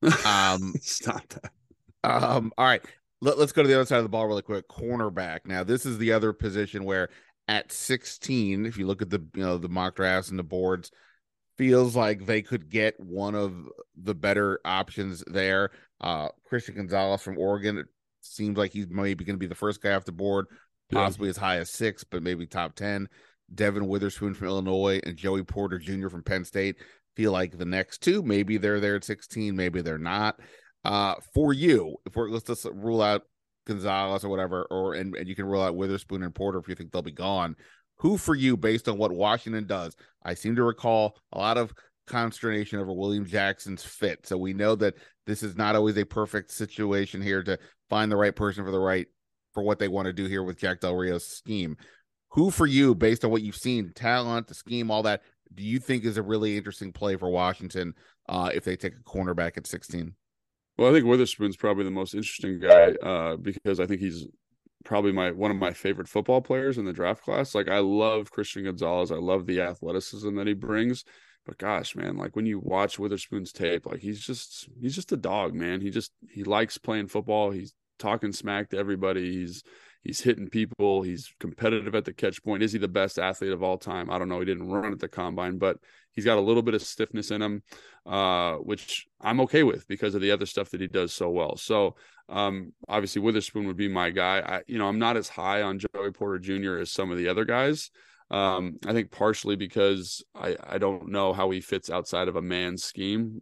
Stop that. All right. Let's go to the other side of the ball really quick. Cornerback. Now, this is the other position where at 16, if you look at the mock drafts and the boards, feels like they could get one of the better options there. Christian Gonzalez from Oregon, it seems like he's maybe going to be the first guy off the board, possibly as high as 6, but maybe top 10. Devin Witherspoon from Illinois and Joey Porter Jr. from Penn State feel like the next two. Maybe they're there at 16, maybe they're not. For you, let's just rule out Gonzalez or whatever, and you can rule out Witherspoon and Porter if you think they'll be gone. Who for you, based on what Washington does? I seem to recall a lot of consternation over William Jackson's fit. So we know that this is not always a perfect situation here to find the right person for what they want to do here with Jack Del Rio's scheme. Who for you, based on what you've seen, talent, the scheme, all that, do you think is a really interesting play for Washington if they take a cornerback at 16? Well, I think Witherspoon's probably the most interesting guy because I think he's probably one of my favorite football players in the draft class. Like, I love Christian Gonzalez. I love the athleticism that he brings. But gosh, man, like when you watch Witherspoon's tape, like he's just a dog, man. He likes playing football. He's talking smack to everybody. He's hitting people. He's competitive at the catch point. Is he the best athlete of all time? I don't know. He didn't run at the combine, but he's got a little bit of stiffness in him, which I'm okay with because of the other stuff that he does so well. So obviously Witherspoon would be my guy. I'm not as high on Joey Porter Jr. as some of the other guys. I think partially because I don't know how he fits outside of a man's scheme.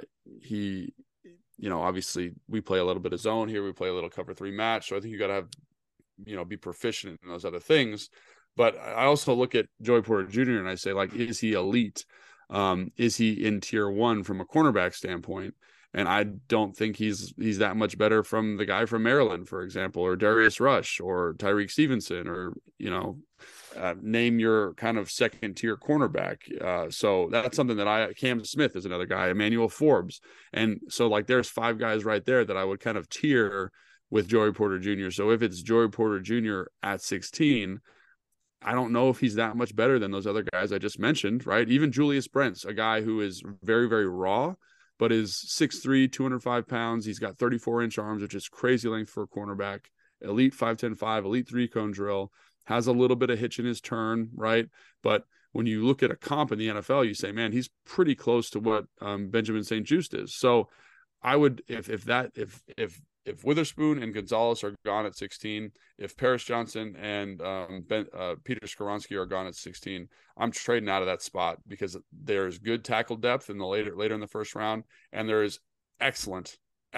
Obviously we play a little bit of zone here. We play a little cover 3 match. So I think you got to have, be proficient in those other things. But I also look at Joey Porter Jr. and I say, like, is he elite? Is he in tier 1 from a cornerback standpoint? And I don't think he's that much better from the guy from Maryland, for example, or Darius Rush or Tyreek Stevenson, or, name your kind of second tier cornerback. So that's something that Cam Smith is another guy, Emmanuel Forbes. And so like, there's 5 guys right there that I would kind of tier with Joey Porter Jr. So if it's Joey Porter Jr. at 16, I don't know if he's that much better than those other guys I just mentioned, right? Even Julius Brents, a guy who is very, very raw, but is 6'3", 205 pounds. He's got 34-inch arms, which is crazy length for a cornerback. Elite 5'10", elite 3-cone drill, has a little bit of hitch in his turn, right? But when you look at a comp in the NFL, you say, man, he's pretty close to what Benjamin St-Juste is. So I would, if Witherspoon and Gonzalez are gone at 16, if Paris Johnson and Peter Skoronski are gone at 16, I'm trading out of that spot because there's good tackle depth in the later in the first round, and there is excellent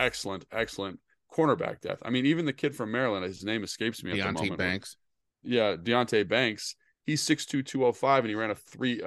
cornerback depth. I mean, even the kid from Maryland, his name escapes me at the moment. Banks. Yeah, Deonte Banks. He's 6'2", 205, and he ran a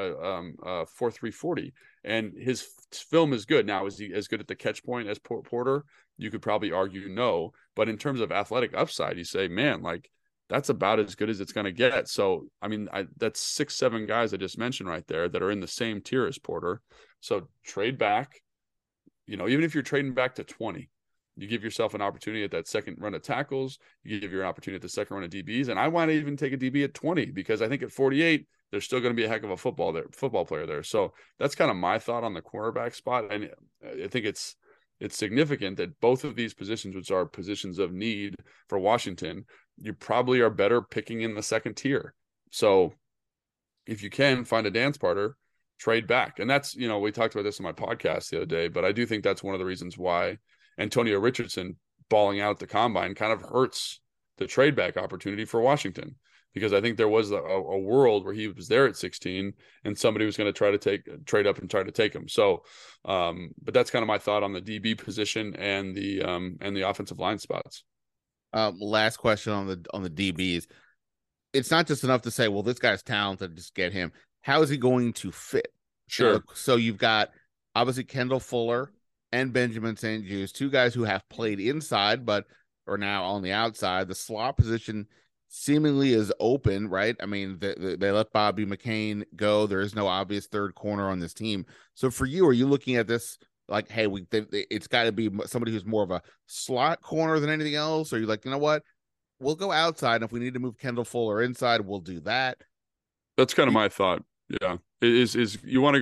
4.340. And his film is good. Now, is he as good at the catch point as Porter? You could probably argue no. But in terms of athletic upside, you say, man, like that's about as good as it's going to get. So, I mean, that's 6-7 guys I just mentioned right there that are in the same tier as Porter. So trade back, even if you're trading back to 20, you give yourself an opportunity at that second run of tackles. You give your opportunity at the second run of DBs. And I want to even take a DB at 20 because I think at 48, there's still going to be a heck of a football player there. So that's kind of my thought on the cornerback spot. And I think it's significant that both of these positions, which are positions of need for Washington, you probably are better picking in the second tier. So if you can find a dance partner, trade back. And that's, we talked about this in my podcast the other day, but I do think that's one of the reasons why Antonio Richardson balling out at the combine kind of hurts the trade back opportunity for Washington, because I think there was a world where he was there at 16 and somebody was going to try to trade up and try to take him. So, but that's kind of my thought on the DB position and the offensive line spots. Last question on the DBs. It's not just enough to say, well, this guy's talented, just get him. How is he going to fit? Sure. So you've got obviously Kendall Fuller and Benjamin St-Juste, 2 guys who have played inside but are now on the outside. The slot position seemingly is open, right? I mean, they let Bobby McCain go. There is no obvious third corner on this team. So for you, are you looking at this like, hey, it's got to be somebody who's more of a slot corner than anything else? Or are you like, you know what? We'll go outside, and if we need to move Kendall Fuller inside, we'll do that. That's kind of my thought. Yeah. Is you want to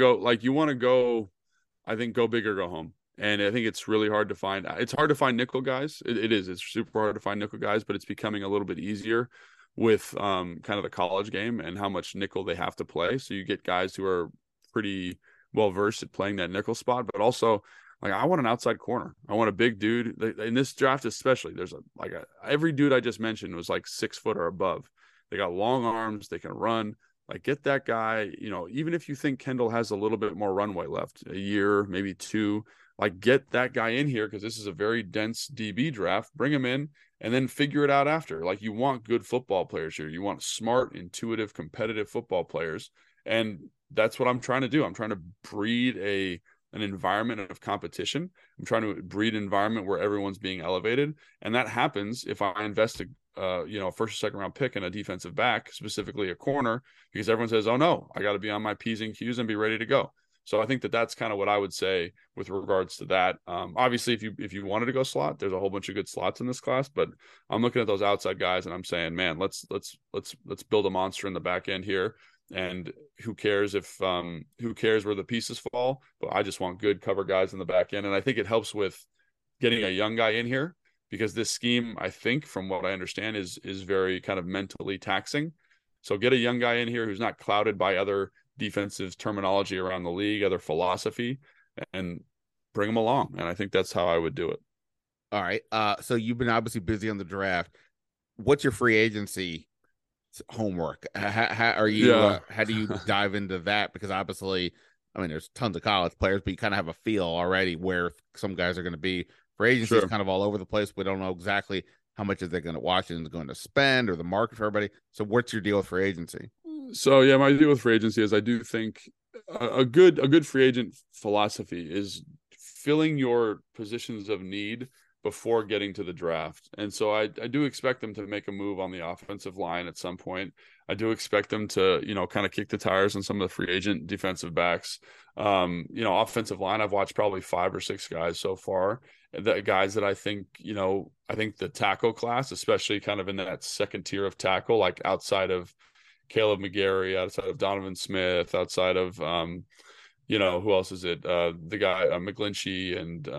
go, I think, go big or go home. And I think it's really hard to find. It's hard to find nickel guys. It is. It's super hard to find nickel guys, but it's becoming a little bit easier with kind of the college game and how much nickel they have to play. So you get guys who are pretty well versed at playing that nickel spot, but also like I want an outside corner. I want a big dude in this draft, especially. There's every dude I just mentioned was like 6 foot or above. They got long arms. They can run. Like, get that guy, even if you think Kendall has a little bit more runway left, a year, maybe two, like, get that guy in here because this is a very dense DB draft. Bring him in and then figure it out after. Like, you want good football players here. You want smart, intuitive, competitive football players. And that's what I'm trying to do. I'm trying to breed an environment of competition. I'm trying to breed an environment where everyone's being elevated. And that happens if I invest a first or second round pick in a defensive back, specifically a corner, because everyone says, oh no, I got to be on my P's and Q's and be ready to go. So I think that's kind of what I would say with regards to that. Obviously, if you wanted to go slot, there's a whole bunch of good slots in this class, but I'm looking at those outside guys and I'm saying, man, let's build a monster in the back end here. And who cares where the pieces fall? But I just want good cover guys in the back end. And I think it helps with getting a young guy in here because this scheme, I think, from what I understand, is very kind of mentally taxing. So get a young guy in here who's not clouded by other defensive terminology around the league, other philosophy, and bring them along. And I think that's how I would do it. All right. So you've been obviously busy on the draft. What's your free agency homework? How are you? How do you dive into that? Because obviously, I mean, there's tons of college players, but you kind of have a feel already where some guys are going to be. Free agency is kind of all over the place. We don't know exactly how much is they going to Washington's going to spend or the market for everybody. So what's your deal with free agency? So yeah, my deal with free agency is I do think a good free agent philosophy is filling your positions of need before getting to the draft. And so I do expect them to make a move on the offensive line at some point. I do expect them to, kind of kick the tires on some of the free agent defensive backs. Offensive line, I've watched probably 5 or 6 guys so far. The guys that I think the tackle class, especially kind of in that second tier of tackle, like outside of Caleb McGarry, outside of Donovan Smith, outside of, who else is it? The guy, McGlinchey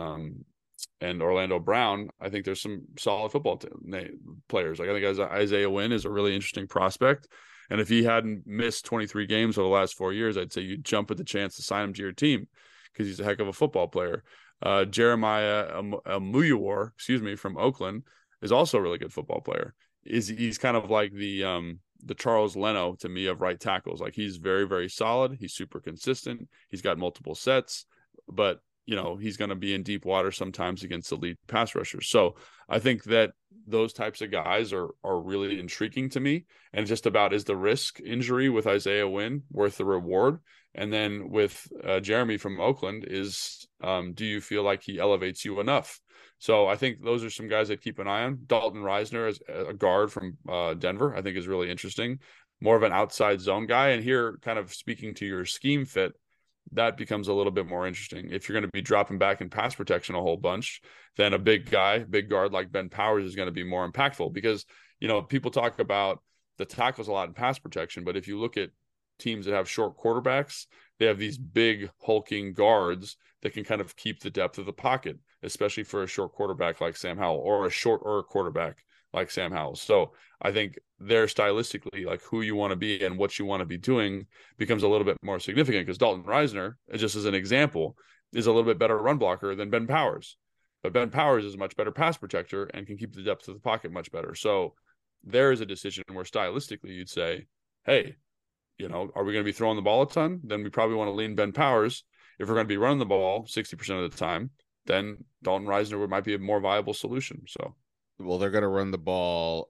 and Orlando Brown, I think there's some solid football players. Like I think Isaiah Wynn is a really interesting prospect. And if he hadn't missed 23 games over the last 4 years, I'd say you'd jump at the chance to sign him to your team because he's a heck of a football player. Jeremiah Amuyiwar, from Oakland, is also a really good football player. He's kind of like the Charles Leno to me of right tackles. Like he's very, very solid. He's super consistent. He's got multiple sets, but he's going to be in deep water sometimes against elite pass rushers. So I think that those types of guys are really intriguing to me. And just about, is the risk injury with Isaiah Wynn worth the reward? And then with Jeremy from Oakland do you feel like he elevates you enough? So I think those are some guys I'd keep an eye on. Dalton Reisner as a guard from Denver, I think is really interesting. More of an outside zone guy. And here, kind of speaking to your scheme fit, that becomes a little bit more interesting. If you're going to be dropping back in pass protection a whole bunch, then a big guard like Ben Powers is going to be more impactful because, people talk about the tackles a lot in pass protection, but if you look at teams that have short quarterbacks, they have these big hulking guards that can kind of keep the depth of the pocket, especially for a short quarterback like Sam Howell or a shorter quarterback like Sam Howell. So I think there stylistically, like who you want to be and what you want to be doing becomes a little bit more significant because Dalton Reisner, just as an example, is a little bit better run blocker than Ben Powers. But Ben Powers is a much better pass protector and can keep the depth of the pocket much better. So there is a decision where stylistically you'd say, hey, are we going to be throwing the ball a ton? Then we probably want to lean Ben Powers. If we're going to be running the ball 60% of the time, then Dalton Reisner might be a more viable solution. So, well, they're going to run the ball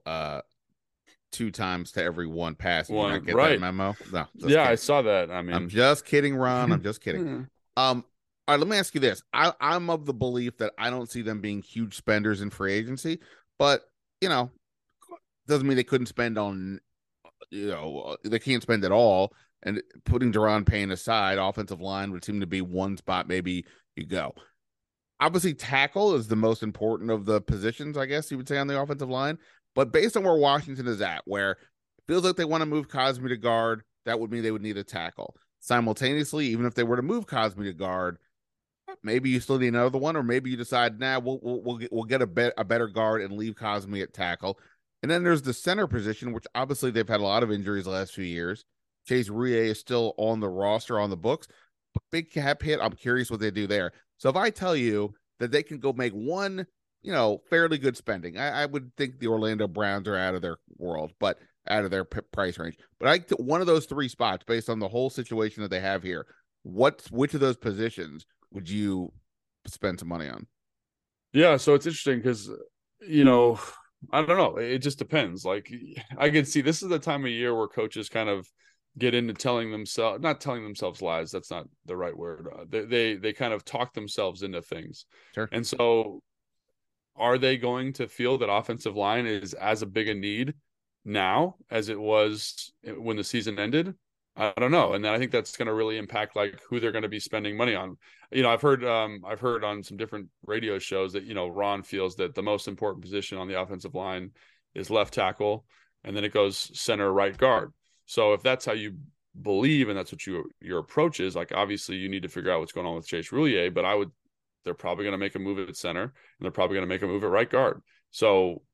2 times to every 1 pass. Did you not get right. that memo? No. Yeah, I saw that. I mean, I'm just kidding, Ron. I'm just kidding. All right, let me ask you this. I'm of the belief that I don't see them being huge spenders in free agency, but doesn't mean they couldn't spend on. They can't spend at all. And putting Deron Payne aside, offensive line would seem to be one spot maybe you go. Obviously, tackle is the most important of the positions, I guess you would say, on the offensive line. But based on where Washington is at, where it feels like they want to move Cosmi to guard, that would mean they would need a tackle. Simultaneously, even if they were to move Cosmi to guard, maybe you still need another one, or maybe you decide, we'll get a better guard and leave Cosmi at tackle. And then there's the center position, which obviously they've had a lot of injuries the last few years. Chase Rie is still on the roster, on the books. But big cap hit, I'm curious what they do there. So if I tell you that they can go make one, fairly good spending, I would think the Orlando Browns are out of their world. But out of their price range. But one of those three spots, based on the whole situation that they have here, which of those positions would you spend some money on? Yeah, so it's interesting because I don't know. It just depends. Like I can see this is the time of year where coaches kind of get into not telling themselves lies. That's not the right word. They kind of talk themselves into things. Sure. And so are they going to feel that offensive line is as a big a need now as it was when the season ended? I don't know. And then I think that's going to really impact like who they're going to be spending money on. I've heard on some different radio shows that, Ron feels that the most important position on the offensive line is left tackle, and then it goes center, right guard. So if that's how you believe and that's what your approach is, like obviously you need to figure out what's going on with Chase Roulier, but they're probably going to make a move at center and they're probably going to make a move at right guard. So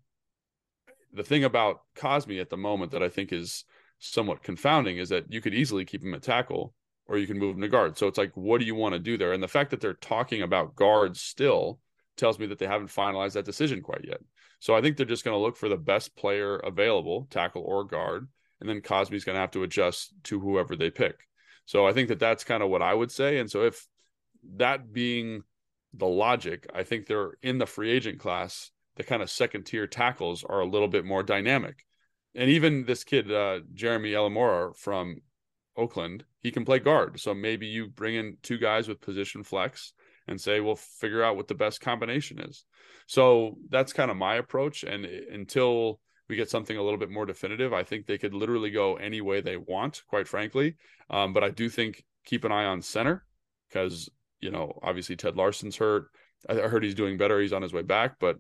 the thing about Cosmi at the moment that I think is somewhat confounding is that you could easily keep him at tackle or you can move him to guard. So it's like, what do you want to do there? And the fact that they're talking about guards still tells me that they haven't finalized that decision quite yet. So I think they're just going to look for the best player available, tackle or guard, and then Cosmi's going to have to adjust to whoever they pick. So I think that that's kind of what I would say. And so if that being the logic, I think they're in the free agent class, the kind of second tier tackles are a little bit more dynamic. And even this kid, Jeremy Elamora from Oakland, he can play guard. So maybe you bring in two guys with position flex and say, we'll figure out what the best combination is. So that's kind of my approach. And until we get something a little bit more definitive, I think they could literally go any way they want, quite frankly. But I do think keep an eye on center because, obviously Ted Larson's hurt. I heard he's doing better. He's on his way back. But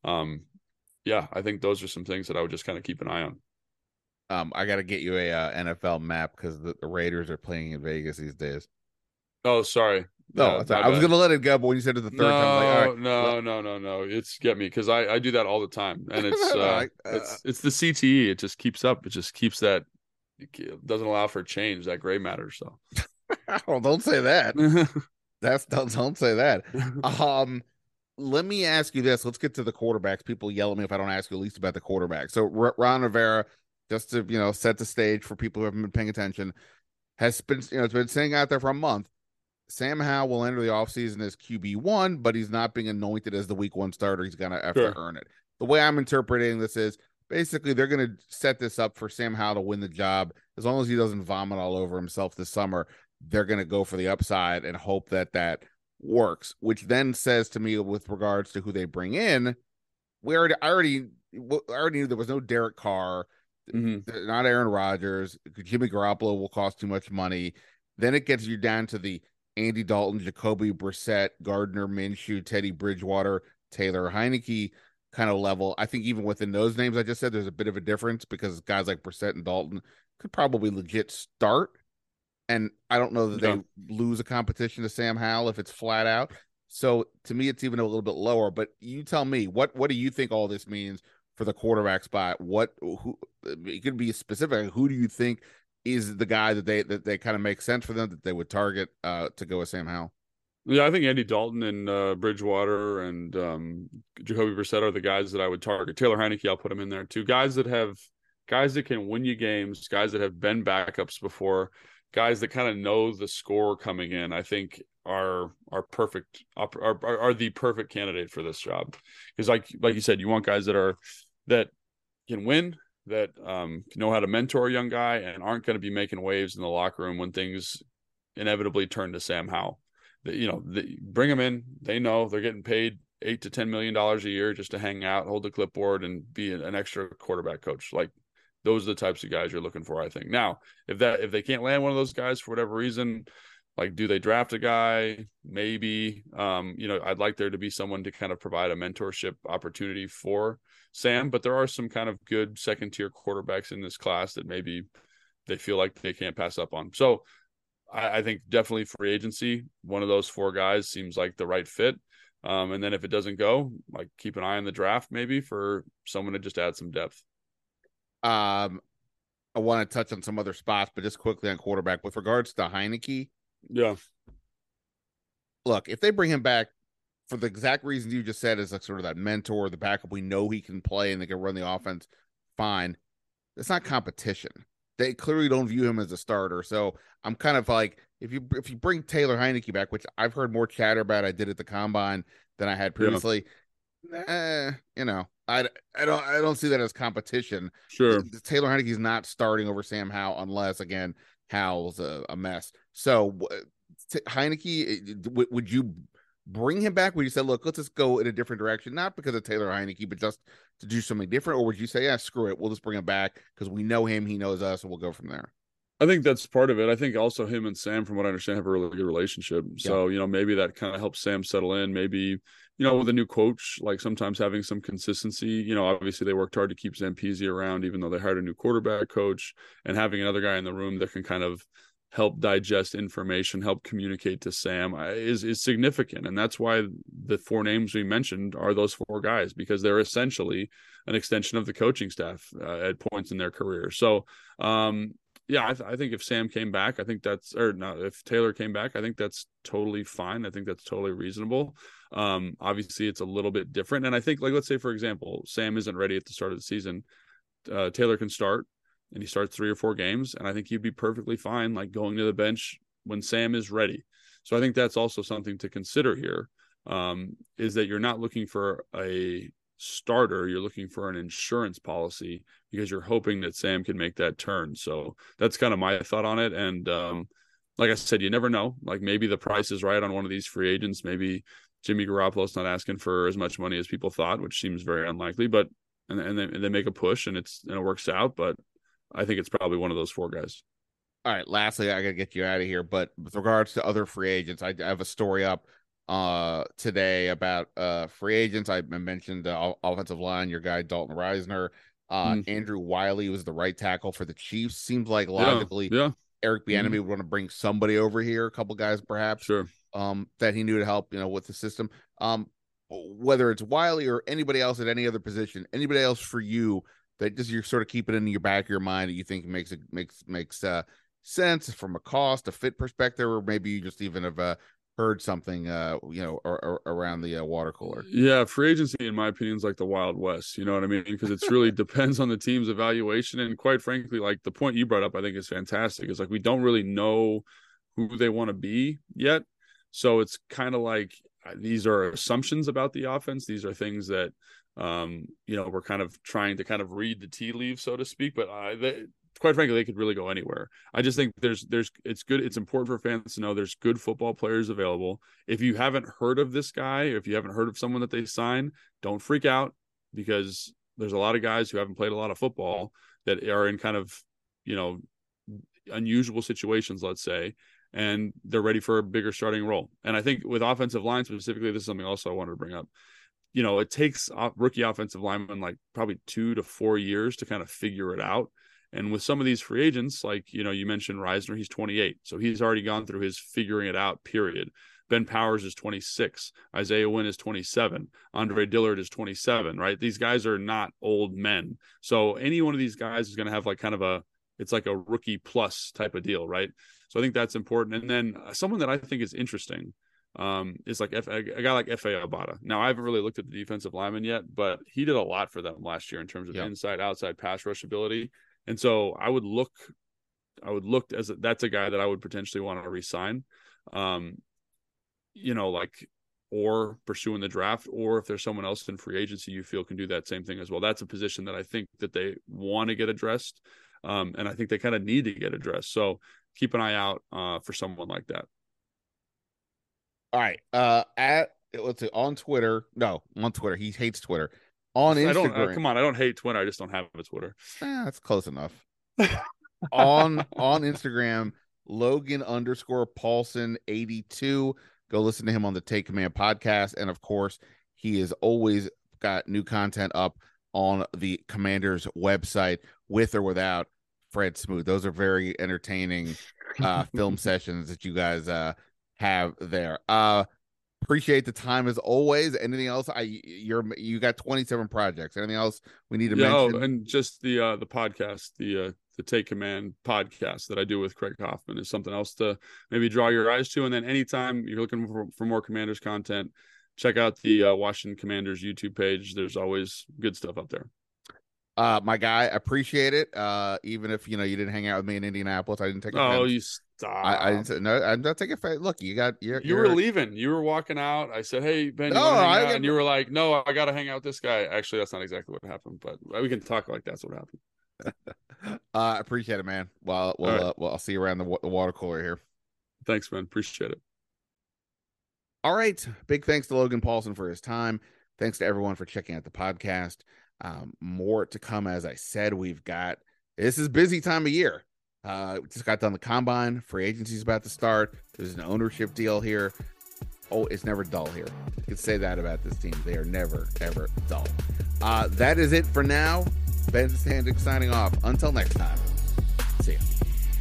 yeah, I think those are some things that I would just kind of keep an eye on. I got to get you a NFL map because the Raiders are playing in Vegas these days. Oh, sorry. No, Yeah, I was going to let it go, but when you said it the third time, I was like, all right. No. It's get me because I do that all the time, and it's the CTE. It just keeps up. It just keeps that. It doesn't allow for change. That gray matter. So, don't say that. Don't say that. Let me ask you this. Let's get to the quarterbacks. People yell at me if I don't ask you at least about the quarterback. So Ron Rivera, just to set the stage for people who haven't been paying attention, has been it's been sitting out there for a month. Sam Howell will enter the offseason as QB1, but he's not being anointed as the week 1 starter. He's gonna have to earn it. The way I'm interpreting this is basically they're gonna set this up for Sam Howell to win the job. As long as he doesn't vomit all over himself this summer, they're gonna go for the upside and hope that works, which then says to me with regards to who they bring in, I already knew there was no Derek Carr, not Aaron Rodgers. Jimmy Garoppolo will cost too much money. Then it gets you down to the Andy Dalton, Jacoby Brissett, Gardner Minshew, Teddy Bridgewater, Taylor Heineke kind of level. I think even within those names I just said, there's a bit of a difference because guys like Brissett and Dalton could probably legit start. And I don't know that they lose a competition to Sam Howell if it's flat out. So to me, it's even a little bit lower. But you tell me, what do you think all this means for the quarterback spot? Who it could be specific. Who do you think is the guy that they kind of make sense for them that they would target to go with Sam Howell? Yeah, I think Andy Dalton and Bridgewater and Jacoby Brissett are the guys that I would target. Taylor Heineke, I'll put him in there too. Guys that can win you games, guys that have been backups before, guys that kind of know the score coming in, I think are perfect, are the perfect candidate for this job. Because like you said, you want guys that can win, that know how to mentor a young guy and aren't going to be making waves in the locker room when things inevitably turn to Sam Howell. Bring them in. They know they're getting paid $8 to $10 million a year just to hang out, hold the clipboard, and be an extra quarterback coach. Like, those are the types of guys you're looking for, I think. Now, if they can't land one of those guys for whatever reason, like, do they draft a guy? Maybe. I'd like there to be someone to kind of provide a mentorship opportunity for Sam, but there are some kind of good second-tier quarterbacks in this class that maybe they feel like they can't pass up on. So I think definitely free agency, one of those 4 guys seems like the right fit. And then if it doesn't go, like, keep an eye on the draft maybe for someone to just add some depth. I want to touch on some other spots, but just quickly on quarterback with regards to Heineke. Yeah. Look, if they bring him back for the exact reasons you just said, as like sort of that mentor, the backup, we know he can play and they can run the offense fine. it's not competition. They clearly don't view him as a starter. So I'm kind of like, if you bring Taylor Heineke back, which I've heard more chatter about, I did at the combine than I had Yeah, previously. You know, I don't see that as competition. sure. Taylor Heineke's not starting over Sam Howell unless again Howell's a mess. So Heineke, would you bring him back? Would you say, look, let's just go in a different direction, not because of Taylor Heineke, but just to do something different? Or would you say, yeah, screw it, we'll just bring him back because we know him, he knows us, and we'll go from there? I think that's part of it. I think also him and Sam, from what I understand, have a really good relationship. So, maybe that kind of helps Sam settle in. Maybe, with a new coach, like sometimes having some consistency, obviously they worked hard to keep Zampese around, even though they hired a new quarterback coach, and having another guy in the room that can kind of help digest information, help communicate to Sam is significant. And that's why the four names we mentioned are those four guys, because they're essentially an extension of the coaching staff at points in their career. So, yeah, I think if Sam came back, I think that's, or no, if Taylor came back, I think that's totally fine. I think that's totally reasonable. Obviously it's a little bit different. And I think, like, let's say, for example, Sam isn't ready at the start of the season. Taylor can start, and he starts 3 or 4 games. And I think he'd be perfectly fine, like, going to the bench when Sam is ready. So I think that's also something to consider here, is that you're not looking for a starter, you're looking for an insurance policy, because you're hoping that Sam can make that turn. So that's kind of my thought on it. And like I said, you never know. Like, maybe the price is right on one of these free agents. Maybe Jimmy Garoppolo's not asking for as much money as people thought, which seems very unlikely. But and they make a push and it works out. But I think it's probably one of those four guys. All right, lastly, I gotta get you out of here. But with regards to other free agents, I have a story up today about free agents. I mentioned the offensive line, your guy Dalton Reisner. Andrew Wiley was the right tackle for the Chiefs. Seems like logically, Eric Bieniemy would want to bring somebody over here, a couple guys perhaps, sure, that he knew to help, with the system. Whether it's Wiley or anybody else at any other position, anybody else for you that just you're sort of keeping in your back of your mind that you think makes sense from a cost, a fit perspective, or maybe you just even have heard something, or around the water cooler. Yeah, free agency, in my opinion, is like the Wild West. You know what I mean? Because it's really depends on the team's evaluation. And quite frankly, like the point you brought up, I think is fantastic. Is like we don't really know who they want to be yet. So it's kind of like these are assumptions about the offense. These are things that, we're kind of trying to kind of read the tea leaves, so to speak. But quite frankly, they could really go anywhere. I just think it's good. It's important for fans to know there's good football players available. If you haven't heard of this guy, if you haven't heard of someone that they sign, don't freak out, because there's a lot of guys who haven't played a lot of football that are in kind of, unusual situations, let's say, and they're ready for a bigger starting role. And I think with offensive line specifically, this is something also I wanted to bring up. It takes rookie offensive linemen like probably 2 to 4 years to kind of figure it out. And with some of these free agents, like, you mentioned Reisner, he's 28. So he's already gone through his figuring it out period. Ben Powers is 26. Isaiah Wynn is 27. Andre Dillard is 27, right? These guys are not old men. So any one of these guys is going to have like kind of it's like a rookie plus type of deal, right? So I think that's important. And then someone that I think is interesting is like a guy like Efe Obada. Now, I haven't really looked at the defensive lineman yet, but he did a lot for them last year in terms of inside, outside pass rush ability. And so I would look as that's a guy that I would potentially want to re-sign, or pursuing the draft, or if there's someone else in free agency you feel can do that same thing as well. That's a position that I think that they want to get addressed. And I think they kind of need to get addressed. So keep an eye out for someone like that. All right. Let's see, on Twitter. No, on Twitter. He hates Twitter. On Instagram. Come on, I don't hate Twitter. I just don't have a Twitter. That's close enough. on Instagram, Logan_Paulson82. Go listen to him on the Take Command podcast. And of course, he has always got new content up on the Commanders website, with or without Fred Smoot. Those are very entertaining film sessions that you guys have there. Appreciate the time as always. Anything else? You got 27 projects. Anything else we need to mention? Oh, and just the podcast, the Take Command podcast that I do with Craig Hoffman is something else to maybe draw your eyes to. And then anytime you're looking for more Commanders content, check out the Washington Commanders YouTube page. There's always good stuff up there. My guy, appreciate it. Even if you didn't hang out with me in Indianapolis, I didn't take. Oh, offense. you stop! I didn't. No, I'm not taking offense. Look, you were leaving. You were walking out. I said, "Hey Ben, you and you were like, "No, I got to hang out with this guy." Actually, that's not exactly what happened, but we can talk like that's what happened. Appreciate it, man. Well, I'll see you around the water cooler here. Thanks, man. Appreciate it. All right. Big thanks to Logan Paulsen for his time. Thanks to everyone for checking out the podcast. More to come. As I said, this is busy time of year. We just got done the combine. Free agency is about to start. There's an ownership deal here. Oh, it's never dull here. You can say that about this team. They are never, ever dull. That is it for now. Ben Standig signing off. Until next time. See ya.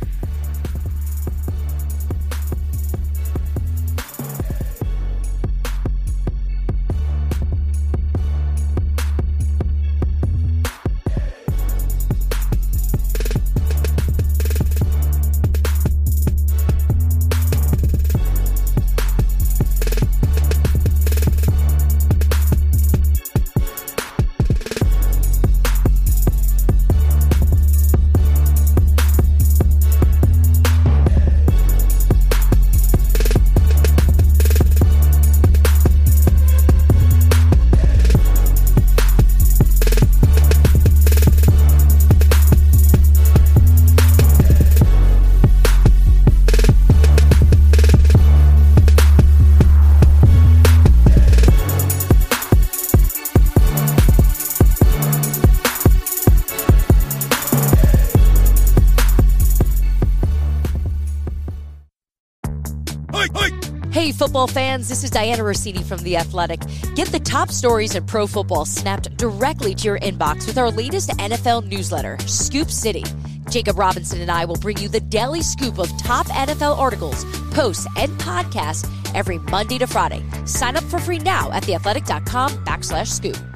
Hey, football fans, this is Diana Rossini from The Athletic. Get the top stories in pro football snapped directly to your inbox with our latest NFL newsletter, Scoop City. Jacob Robinson and I will bring you the daily scoop of top NFL articles, posts, and podcasts every Monday to Friday. Sign up for free now at theathletic.com/scoop.